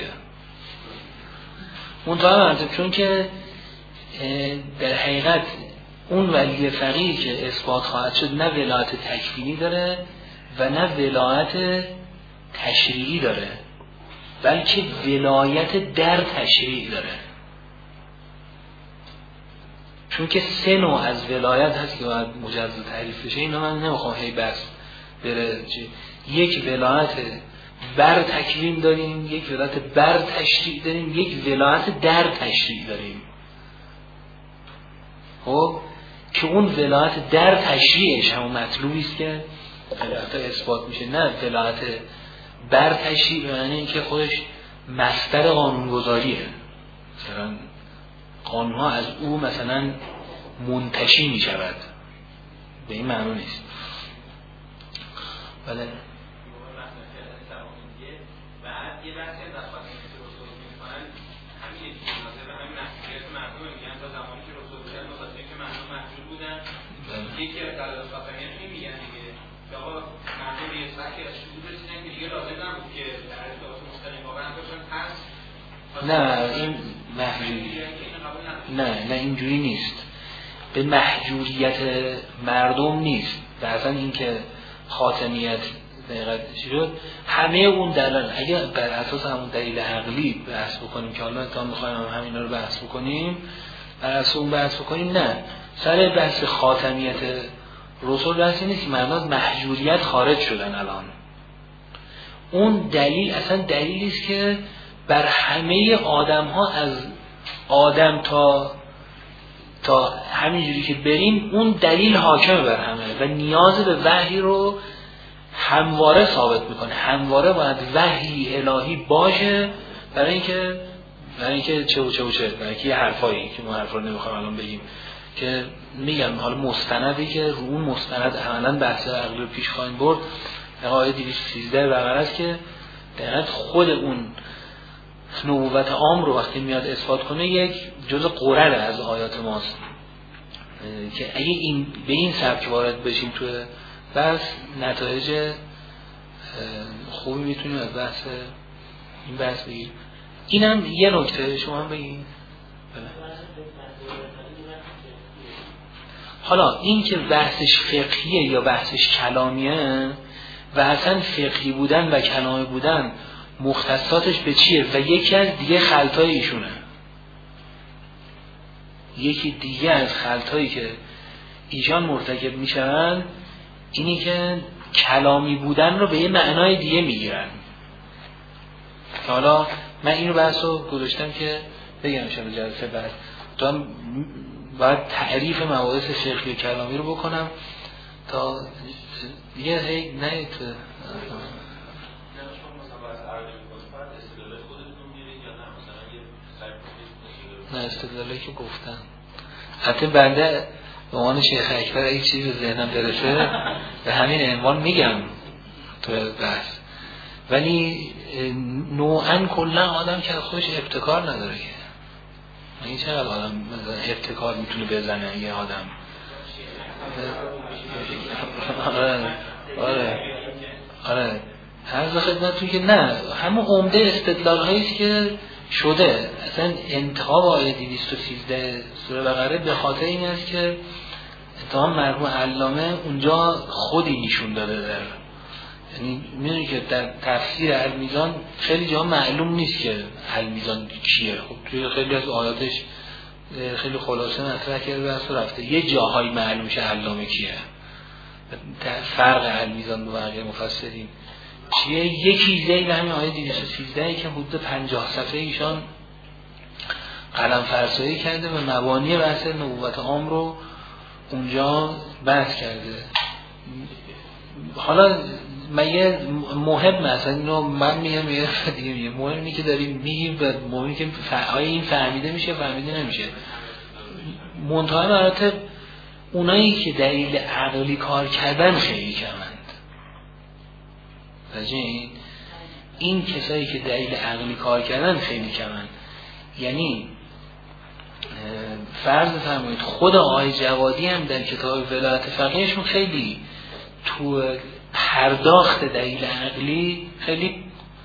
منطقه منطقه، چون که در حقیقت اون ولی فقیه که اثبات خواهد شد نه ولایت تکوینی داره و نه ولایت تشریعی داره، بلکه ولایت در تشریع داره. چون که سه نوع از ولایت هست که باید مجزا تعریف بشه. اینا من نمیخوام هی بس بره. یک ولایت بر تکوین داریم، یک ولایت بر تشریع داریم، یک ولایت در تشریع داریم. خب که اون ولایت در تشریعش همون مطلوبی است که البته اثبات میشه. نه، ولایت بر تشریع به معنی اینکه خودش مصدر قانونگذاریه، مثلا قانونها از او مثلا منتشی میشود، به این معنی نیست. بله. بعد یه بحثی هم در خواهد که رسول میکنن همین یکی ناظر به همین محجوریت مردم میگن تا زمانی که رسول بودن مخاطبه که مردم محجور بودن یکی از دلایل خاتمیت میگن دیگه که آقا مردم به یه سطحی از شعور رسیدن که دیگه لازم نبود که در ارتباط مستقیم با بند باشن. هست نه این محجوری نه نه اینجوری نیست. به محجوریت مردم نیست. بعضا این که خاتمیت دقیقاً شد همه اون دلایل اگه بر اساس همون دلیل عقلی بحث بکنیم که حالا تا می‌خوایم هم همینا رو بحث بکنیم، بر اساس اون بحث بکنیم، نه سر بحث خاتمیت رسول بحثی نیست. مردم محجوریت خارج شدن الان. اون دلیل اصلا دلیلی است که بر همه آدم‌ها از آدم تا تا همینجوری که بریم اون دلیل حاکم بر همه و نیاز به وحی رو همواره ثابت میکنه. همواره باید وحی الهی باشه برای اینکه برای اینکه چه و چه و چه برای اینکه یه حرفایی که ما حرف رو نمیخوایم الان بگیم که میگم حالا مستندی که رو اون مستند عملاً بحث عقلی رو پیش خواهیم برد. آیه دویست و سیزده بقره است که دقیقاً خود اون نبوت عام رو وقتی میاد اثبات کنه یک جزء قرر از آیات ماست که اگه این به این سبک وارد بشیم تو بس نتایج خوبی میتونیم از بحث این بحث بگیم. اینم یه نکته شما هم بگیم. حالا این که بحثش فقهیه یا بحثش کلامیه و اصلا فقهی بودن و کلامی بودن مختصاتش به چیه و یکی از دیگه خلطای ایشونه. یکی دیگه از خلطایی که ایشان مرتکب میشن اینی که کلامی بودن رو به یه معنای دیگه میگیرن. حالا من اینو بحث رو گذاشتم که بگم شما جلسه بعد تا باید تعریف مباحث فقهی و کلامی رو بکنم تا یه هی نه تو نه استدلالی که گفتن حتی بنده به عنوان شیخ اکبر اگه چیزی به ذهنم برسه به همین عنوان میگم تو بحث، ولی نوعاً کلا آدم که خودش ابتکار نداره که این چقدر آدم ابتکار میتونه بزنه یه آدم. آره آره آره عرض خدمتتون که نه همون عمده استدلال هاییست که شده. اصلا انتخاب آیه دویست و سیزده سوره بقره به خاطر این است که اتهام مرحوم علامه اونجا خودی نشون داده در یعنی میدونی که در تفسیر المیزان خیلی جا معلوم نیست که المیزان کیه. خب توی خیلی از آیاتش خیلی خلاصه مطرح کرده بس رفته یه جاهایی معلوم شه علامه کیه. فرق المیزان با بقیه مفسرین چیه؟ یکی زیر همین آیه دویست و سیزده که حدود پنجاه صفحه ایشان قلم فرسایی کرده و مبانی بحث نبوت عام رو اونجا بحث کرده. حالا من یه مهم مثلا اینو من میگم یه دیگه میگم مهم اینه که داریم میگیم و مهمی که آیا این فهمیده میشه فهمیده نمیشه. منتهای مراتب اونایی که دلیل عقلی کار کردن خیلی کمند. این این کسایی که دلیل عقلی کار کردن خیلی کمند. یعنی فرض فرمایید خود آقای جوادی هم در کتاب ولایت فقیهشون خیلی تو پرداخت دلیل عقلی خیلی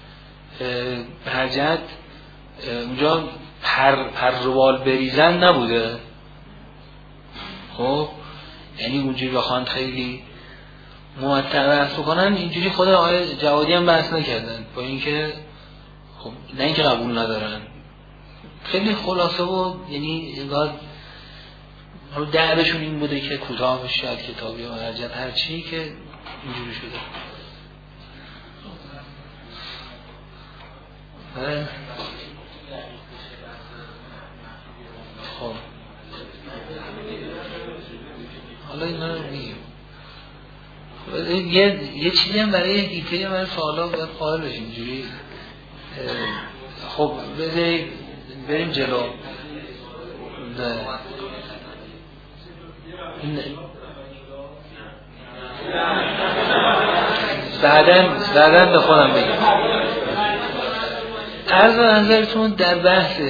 برجت اونجا پر پروال بریزن نبوده. خب یعنی اونجوری بخوان خیلی معتبر بحث بکنن اینجوری خود آقای جوادی هم بحث نکردن، با اینکه خب نه اینکه قبول ندارن، خیلی خلاصه و یعنی انگار حالا دعوشون این بوده که کوتاه بشه از کتابی و مرجع هر چی که اینجوری شده. خب حالا اینا رو میگیم. یه یه چیزی هم برای هیته برای سوالا باید قائل بشیم اینجوری. خب بذارید بریم جلو. بعداً بعداً به خودم بگم. عرض نظرتون در بحث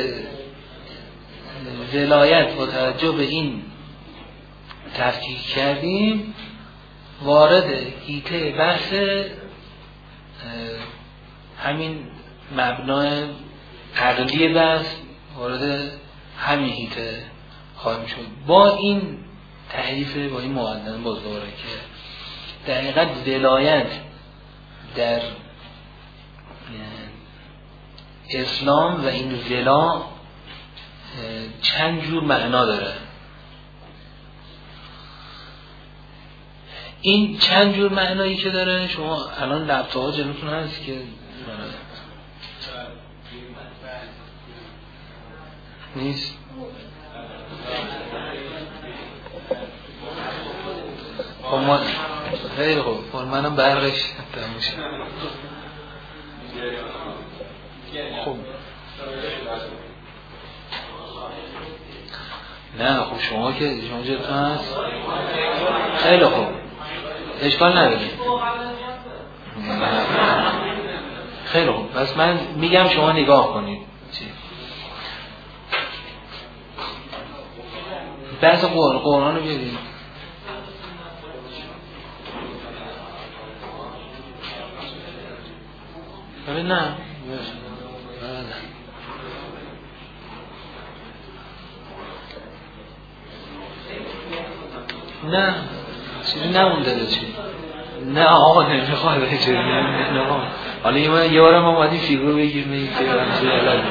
ولایت با توجه به این تفکیک کردیم وارد حیطه بحث همین مبنای عقلی بحث وارد همین حیطه خواهیم شد با این تحریف با این مقدمه بزرگه که در حقیقت ولایت در اسلام و این ولا چند جور معنا داره. این چند جور معنایی که داره شما الان لپتاپ ها جلوتون هست که نیست خب ما خیلی خوب خب منم برقش تموشه. خب نه خب شما که شما جلوتون هست خیلی خوب اشکال نداره. خیلی خوب بس من میگم شما نگاه کنید. بحث قرآن قرآن رو بیارید. ببین نه نه چیزی نمونده ده چی نه آقا نمیخواد چیزی نه آقا حالا یه بارم ما باید این فیگور بگیرم این که برم چیزی علاقه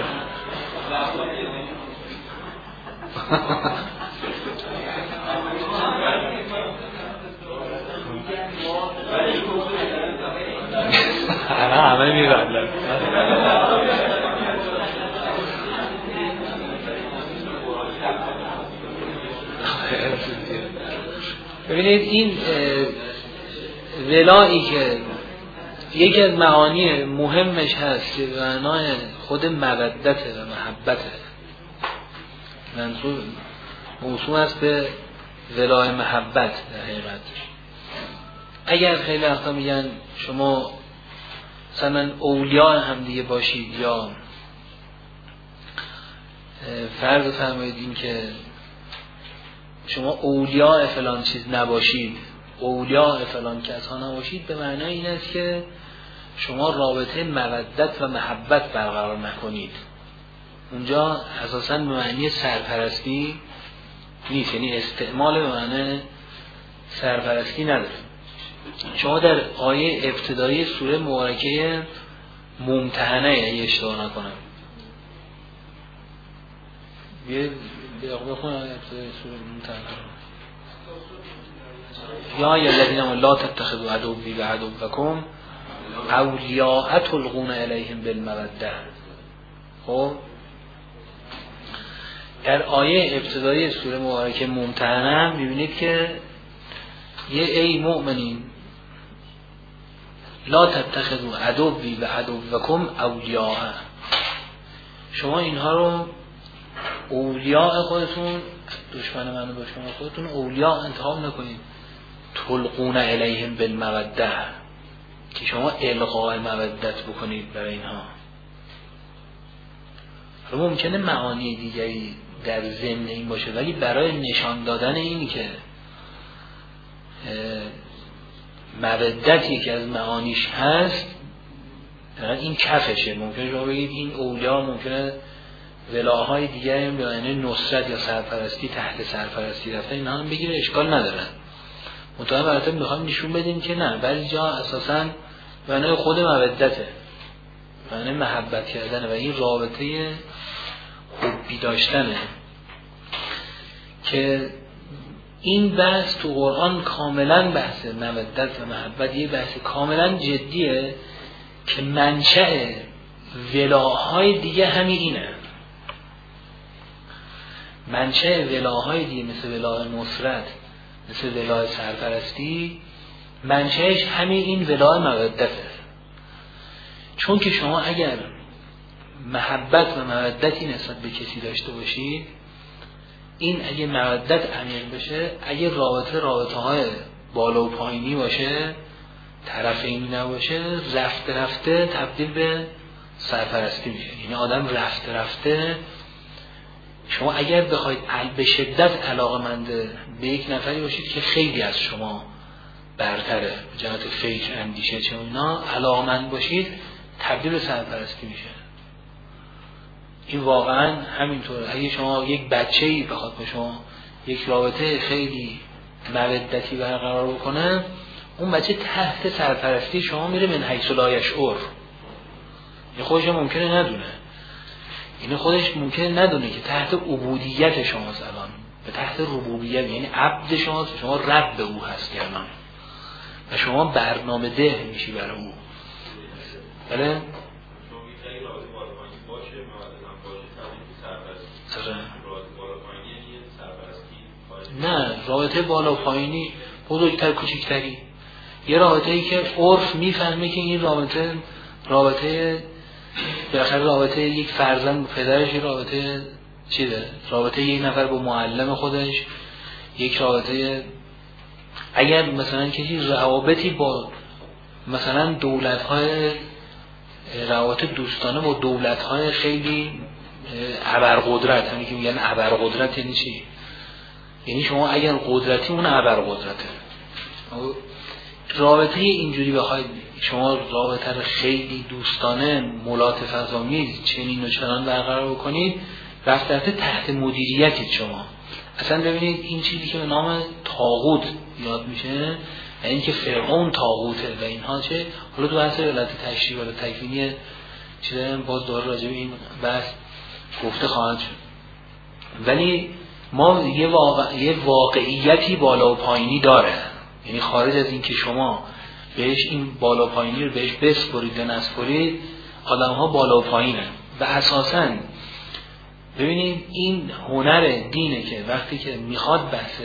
همه همه میرن ببینید این ولایی که یکی از معانی مهمش هست که معنای خود مودته و محبته منظور موسوم است به ولای محبت. در حقیقت اگر خیلی وقتا میگن شما مثلا اولیاء هم دیگه باشید یا فرض فرمایید این که شما اولیاء فلان چیز نباشید اولیاء فلان کس ها نباشید به معنای این است که شما رابطه مودت و محبت برقرار نکنید. اونجا اساساً به معنی سرپرستی نیست، یعنی استعمال به معنی سرپرستی نداره. شما در آیه ابتدایی سوره مبارکه ممتحنه اگه اشتباه نکنم یه بخون آیه ابتدایی سوره ممتحنه یا یا الذین لا تتخذوا عدوی و عدوکم اولیاء تلقون الیهم بالموده. خب در آیه ابتدایی سوره مبارکه ممتحنه میبینید که یه ای مؤمنین لا تتخذوا عدوی و عدوکم اولیاء، شما اینها رو اولیاء خودتون دشمن من و دشمن خودتون اولیاء انتخاب نکنید. تلقون الیهم بالموده که شما القاء مودت بکنید برای اینها. ممکنه معانی دیگری در ضمن این باشه ولی برای نشان دادن اینی که مودتی که از معانیش هست این کفشه. ممکنه شما بگید این اولیاء ممکنه ولاهای دیگری هم یعنی نصرت یا سرپرستی تحت سرپرستی رفته اینها هم بگیره اشکال نداره. مطمئن براتون میخوایم نشون بدیم که نه ولی جا اساساً معنی خود مودته معنی محبت کردنه و این رابطه حبی داشتنه که این بحث تو قرآن کاملا بحث مودت و محبت یه بحث کاملا جدیه که منشأ ولاهای دیگه همین اینه. منشأ ولاهای دیگه مثل ولای نصرت، مثل ولای سرپرستی، منشأش همین این ولای مودته. چون که شما اگر محبت و مودتی نسبت به کسی داشته باشید، این اگه مودت عمیق بشه، اگه رابطه رابطه های بالا و پایینی باشه، طرفینی نباشه، رفته رفته تبدیل به سرپرستی میشه. یعنی آدم رفته رفته، شما اگر بخواید به شدت علاقه‌مند به یک نفری باشید که خیلی از شما برتره، جهت فکر، اندیشه چه اینا علاقه‌مند باشید، تبدیل به سرپرستی میشه. این واقعا همینطوره. اگه شما یک بچه‌ای بخواد با شما یک رابطه خیلی مودتی برقرار بکنه، اون بچه تحت سرپرستی شما میره من حیث لا یشعر. این خودش ممکنه ندونه، این خودش ممکنه ندونه که تحت عبودیت شماست الان، به تحت ربوبیت، یعنی عبد شماست، شما رب او هست الان و شما برنامه ده میشی برای او. بله؟ نه، رابطه بالا پایینی بزرگتر کوچکتری، یه رابطه ای که عرف میفهمه که این رابطه رابطه بالاخره رابطه یک فرزند با پدرش، یه رابطه چیه؟ رابطه یک نفر با معلم خودش، یک رابطه. اگر مثلا کسی روابطی با مثلا دولت‌های، روابط دوستانه با دولت‌های خیلی ابرقدرت، همین که میگن ابرقدرت یعنی چی؟ یعنی شما اگر قدرتی، اون ابرقدرته. رابطه اینجوری بخواید شما رابطه رو خیلی دوستانه، ملاطفت آمیز، چنین و چنان برقرار بکنید، رفته رفته تحت مدیریتید شما. اصلا ببینید این چیزی که به نام طاغوت یاد میشه، یعنی که فرعون طاغوته و اینها چه، حالا تو بحث ولایت تشریع و تکوینی چیزا باز دور راجع به این بحث گفته خواهد شد. ولی ما یه, واقع... یه واقعیتی بالا و پایینی داره، یعنی خارج از این که شما بهش این بالا و پایینی رو بهش بسپرید یا نسپرید، آدم ها بالا و پایینه. و اساساً ببینید این هنر دینه که وقتی که میخواد بحث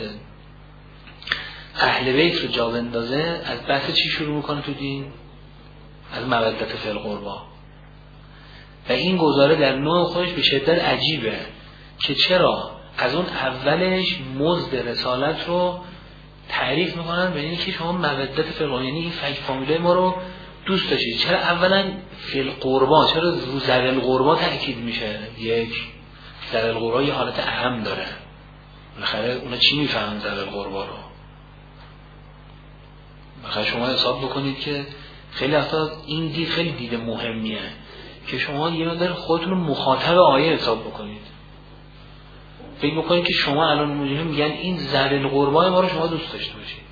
اهل بیت رو جا بندازه، از بحث چی شروع میکنه تو دین؟ از مودت فی القربا. و این گزاره در نوع خودش به شدت عجیبه که چرا از اون اولش مزد رسالت رو تعریف میکنن به اینکه شما مودت فی القربا، یعنی این فک فامیله ما رو دوست داشتید. چرا اولا فی القربا، چرا رو ذوی القربا تأکید میشه؟ یک، ذوی القربا یه حالت اهم داره، بالاخره اونا چی میفهمن ذوی القربا رو؟ بالاخره شما حساب بکنید که خیلی وقتا این دید خیلی دید مهمیه که شما یه مقدار خودتون رو مخاطب آیه حساب بکنید. فکر بکنید که شما الان میگن این ذوی القربا ما رو شما دوست داشته باشید،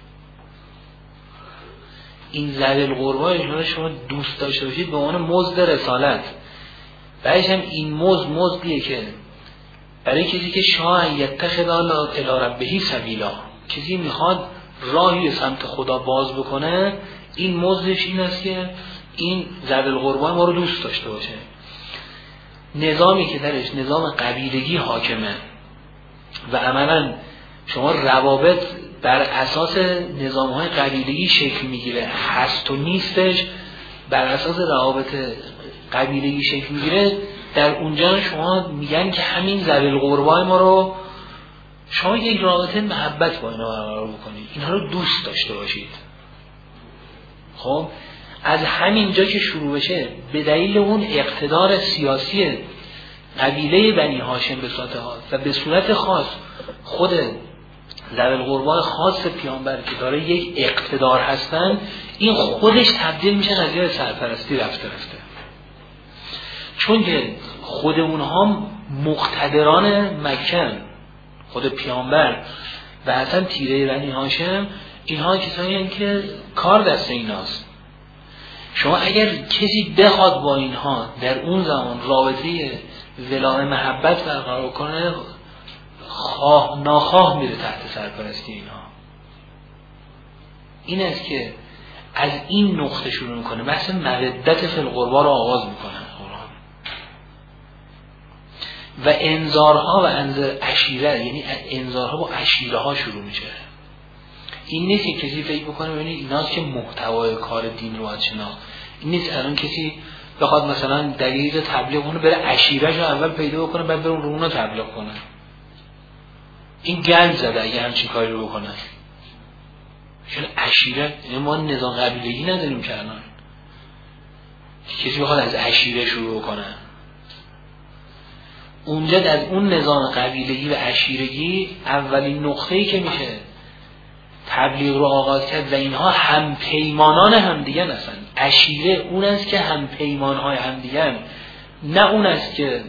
این ذوی القربا رو شما دوست داشته باشید به عنوان مزد رسالت. بعدش هم این مزد مزدیه که برای کسی که شاه یتخذ الی ربه سبیلا، کسی میخواد راهی سمت خدا باز بکنه، این مزدش این است که این ذوی القربا ما رو دوست داشته باشه. نظامی که درش نظام قبیلگی حاکمه و عملا شما روابط بر اساس نظام‌های قبیلگی شکل میگیره، هست و نیستش بر اساس روابط قبیلگی شکل میگیره، در اونجا شما میگن که همین ذوی القربا ما رو شما یک رابطه محبت با اینا برقرار بکنید، اینها رو دوست داشته باشید. خب از همین جا که شروع بشه، به دلیل اون اقتدار سیاسی قبیله بنی هاشم به صورت خاص و به صورت خاص خود ذوی القربا خاص پیامبر که داره یک اقتدار هستن، این خودش تبدیل میشه قضیه سرپرستی رفته رفته. چون که خود اونها مقتدران مکن، خود پیامبر و اصلا تیره بنی هاشم، اینها کسانی هستند که کار دست ایناست. شما اگر کسی بخواد با اینها در اون زمان رابطه ولای محبت برقرار کنه، خواه ناخواه میره تحت سرپرستی اینها. این است که از این نقطه شروع میکنه، بحث مودت فی القربا رو آغاز میکنه قرآن و انذارها و انذار عشیره، یعنی انذارها با عشیره ها شروع میشه. این نیست که کسی فکر بکنه ببینید ایناست که محتوای کار دین رو باید شناخت. این نیست الان کسی بخواد مثلا دلیل تبلیغ اونو بره عشیره‌شو اول پیدا بکنه بعد بره اونو تبلیغ کنه. این گند زده اگه همچین کاری رو بکنه. چون عشیره ما نظام قبیلگی نداریم که الان کسی بخواد از عشیره شروع کنه. اونجا از اون نظام قبیلگی و عشیرگی اولین نقطه‌ای که میشه تبلیغ رو آغاز کرد و اینها هم پیمانان هم دیگه هستن. عشیره اون است که هم پیمانهای هم دیگه، نه اون است که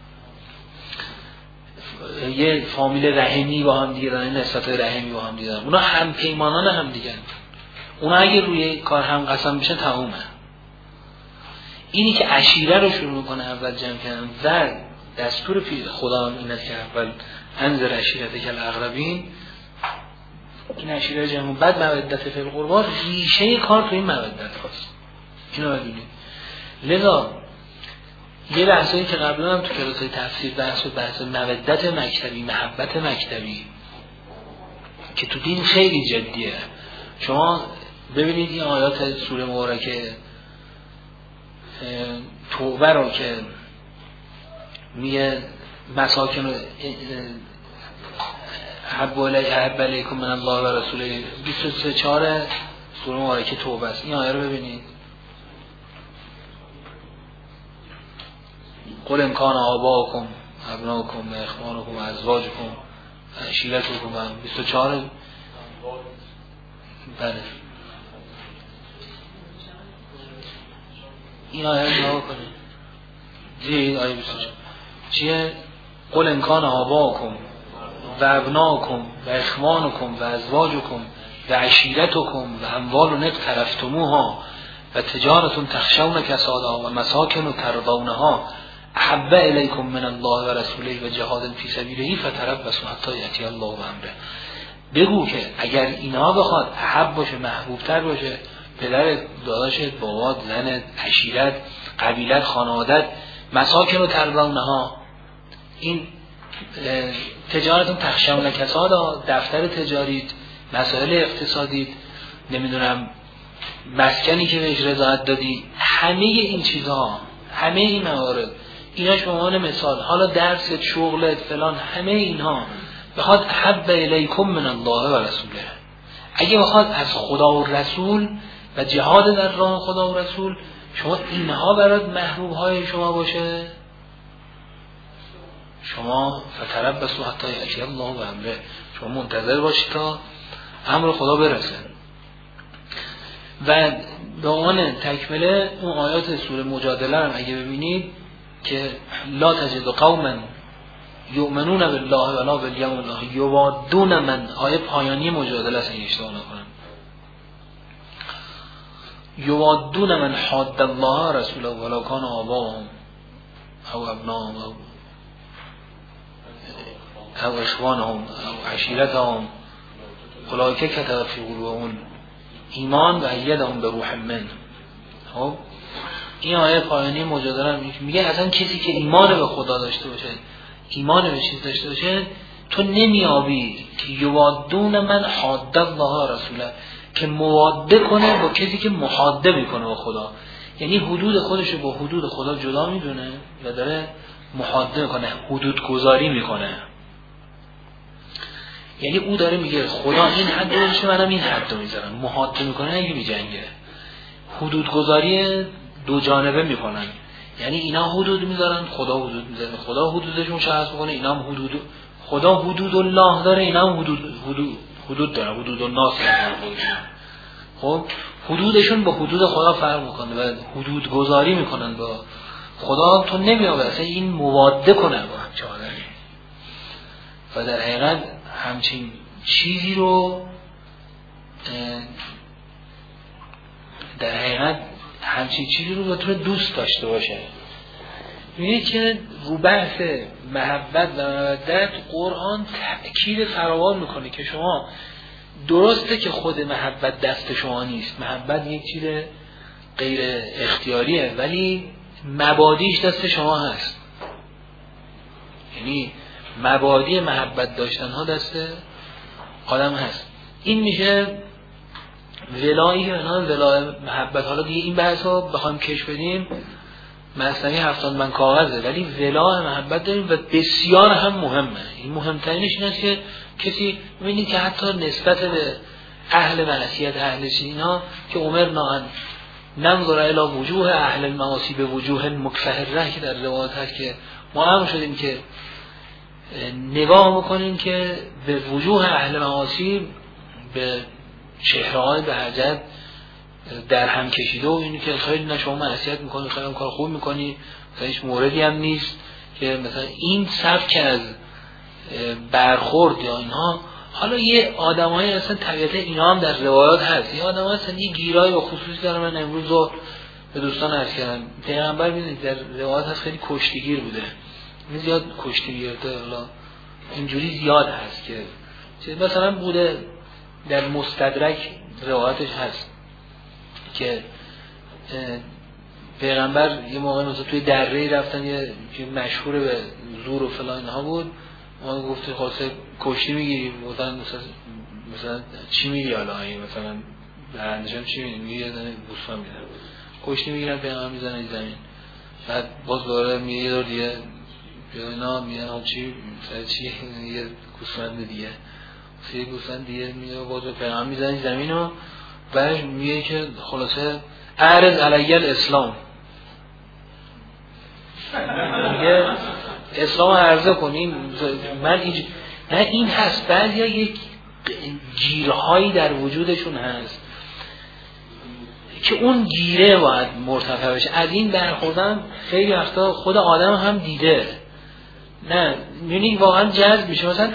یه فامیل رحمی با هم دیگه دارن، نسبت رحمی با هم دیگه دارن. اونا هم پیمانان هم دیگه. اونا اگه روی کار هم قسم بشن تمومه. اینی که عشیره رو شروع میکنه اول جمع کردن و دستور خدا هم این است که اول انذر عشیرتک الاقربین، این عشیره جمع بعد مودت فی القربا ریشه کار تو این مودت هاست. اینو ببینید. لذا یه بحثایی که قبلا هم تو کلاس‌های تفسیر بحث و بحث مودت مکتبی، محبت مکتبی که تو دین خیلی جدیه. شما ببینید این آیات سوره مبارکه توبه رو که میگه مساکن حب علیکم من الله و رسوله، بیست و سه چهار سوره مبارکه توبه است. این آیه رو ببینید. قل ان کان آباؤکم ابناؤکم و اخوانکم و ازواجکم و عشیرتکم، بیست و چهار. بله این آیه رو نگاه کنید. دید آیه بیست و چهار چیه؟ قل ان کان آباؤکم و ابناؤکم و اخوانکم و ازواجکم و عشیرتکم و اموال اقترفتموها و تجارت تخشون کسادها و مساکن ترضونها احب الیکم من الله و رسوله و جهاد فی سبیله فتربصوا حتی یأتی الله بامره. بگو که اگر اینها بخواد احب باشه، محبوب تر باشه، پدر، داداشت، بابات، زنت، عشیرت، قبیلت، خانوادت، مساکن ترضونها، این تجارتون تخشون کسادها، دفتر تجاریت، مسائل اقتصادیت، نمیدونم مسکنی که بهش رضایت دادی، همه این چیزها، همه این موارد، ایناش به عنوان مثال، حالا درست، شغلت، فلان، همه اینها بخواد حب الیکم من الله و رسوله، اگه بخواد از خدا و رسول و جهاد در راه خدا و رسول، شما اینها برات محبوب های شما باشه، شما فتربصوا حتی یأتی الله بامره، شما منتظر باشید تا امر خدا برسه. و به عنوان تکمله اون آیات سوره مجادله هم اگه ببینید که لا تجد قوما یؤمنون بالله ولا بالیوم الاخر یوادون من، آیه پایانی مجادله است اگه اشتباه نکنم، یوادون من حاد الله رسوله ولو کان آباهم او ابناهم او او اخوانهم او عشیرتهم اولئک کتب فی قلوبهم ایمان و ایدهم به روح من. خب این آیه پایانی مجادله میگه اصلا کسی که ایمان به خدا داشته باشه، ایمان به چیز داشته باشه، تو نمیابی که یوادون من حاد الله رسوله، که مواده کنه با کسی که محاده میکنه با خدا، یعنی حدود خودشو با حدود خدا جدا میدونه و داره محاده میکنه، حدود گذاری میکنه. یعنی او داره میگه خدا این حد رو میشه، منم این حد رو میذارم، محاده میکنه نگه میجنگه، حدود گذاری دو جانبه میکنن، یعنی اینا حدود میذارن، خدا حدود میذاره، خدا حدودش مشخص میکنه، اینا هم حدود، خدا حدود الله داره، اینا هم حدود حدود حدود داره، حدود الناس داره. خب حدودشون با حدود خدا فرق میکنه و حدود گذاری میکنن با خدا. تو نمیابه اصلا این مواده کنه با همچه آدمی و در حقیقت همچین چیزی رو در حقیقت همچین چیزی رو بتونه دوست داشته باشه. میگه که رو بحث محبت و مودت قرآن تأکید فراوان میکنه که شما درسته که خود محبت دست شما نیست، محبت یک چیز غیر اختیاریه، ولی مبادیش دست شما هست. یعنی مبادی محبت داشتن ها دست آدم هست. این میشه ولایی که اینا ولای محبت. حالا دیگه این بحث ها بخوایم کش بدیم مثلا هفتاد من کاغذه، ولی ولای محبت داریم و بسیار هم مهمه. این مهمترینش این است که کسی ببینید که حتی نسبت به اهل معصیت اهل اینا که امرنا ان ننظر الی وجوه اهل المعاصی به وجوه مکفهره که در روایت هست که ما هم شدیم که نگاه بکنیم که به وجوه اهل معاصی به چهره‌های به حجت در هم کشیده و اینی که خیلی نه شما معصیت میکنی، خیلی هم کار خوب میکنی، مثلا هیچ موردی هم نیست که مثلا این سبک از برخورد یا اینها. حالا یه آدمایی اصلا طبیعت اینا هم در روایات هست، یه آدمایی اصلا یه گیرایی و خصوصی دارم. من امروز رو به دوستان عرض کردم پیغمبر میدونید در روایات هست خیلی کشتیگیر بوده، زیاد کشتیگیر ده. حالا اینجوری زیاد هست که مثلا بوده در مستدرک روایاتش هست که پیغمبر یه موقع مثلا توی دره‌ای رفتن یه که مشهور به زور و فلان اینها بود، ما گفتیم خاصه کشتی میگیری مثلا مثلا مثلا چی میگی حالا مثلا برندشم چی میگی میگه داره گوسفند میدن کشتی میگیرن پیغمبر میزنه زمین، بعد باز دوباره میگه دور دیگه اینا میگن ها چی مثلا چی یه گوسفند دیگه یه گوسفند دیگه میگه باز پیغمبر میزنه زمینو بعد میگه که خلاصه اعرض علی الاسلام، میگه اسلام عرضه کنیم من اینج... نه این هست. بعضیا یک گیرهایی در وجودشون هست که اون گیره باید مرتفع بشه. از این برخوردم خیلی وقتا خود آدم هم دیده، نه میبینی واقعا جذب میشه. مثلا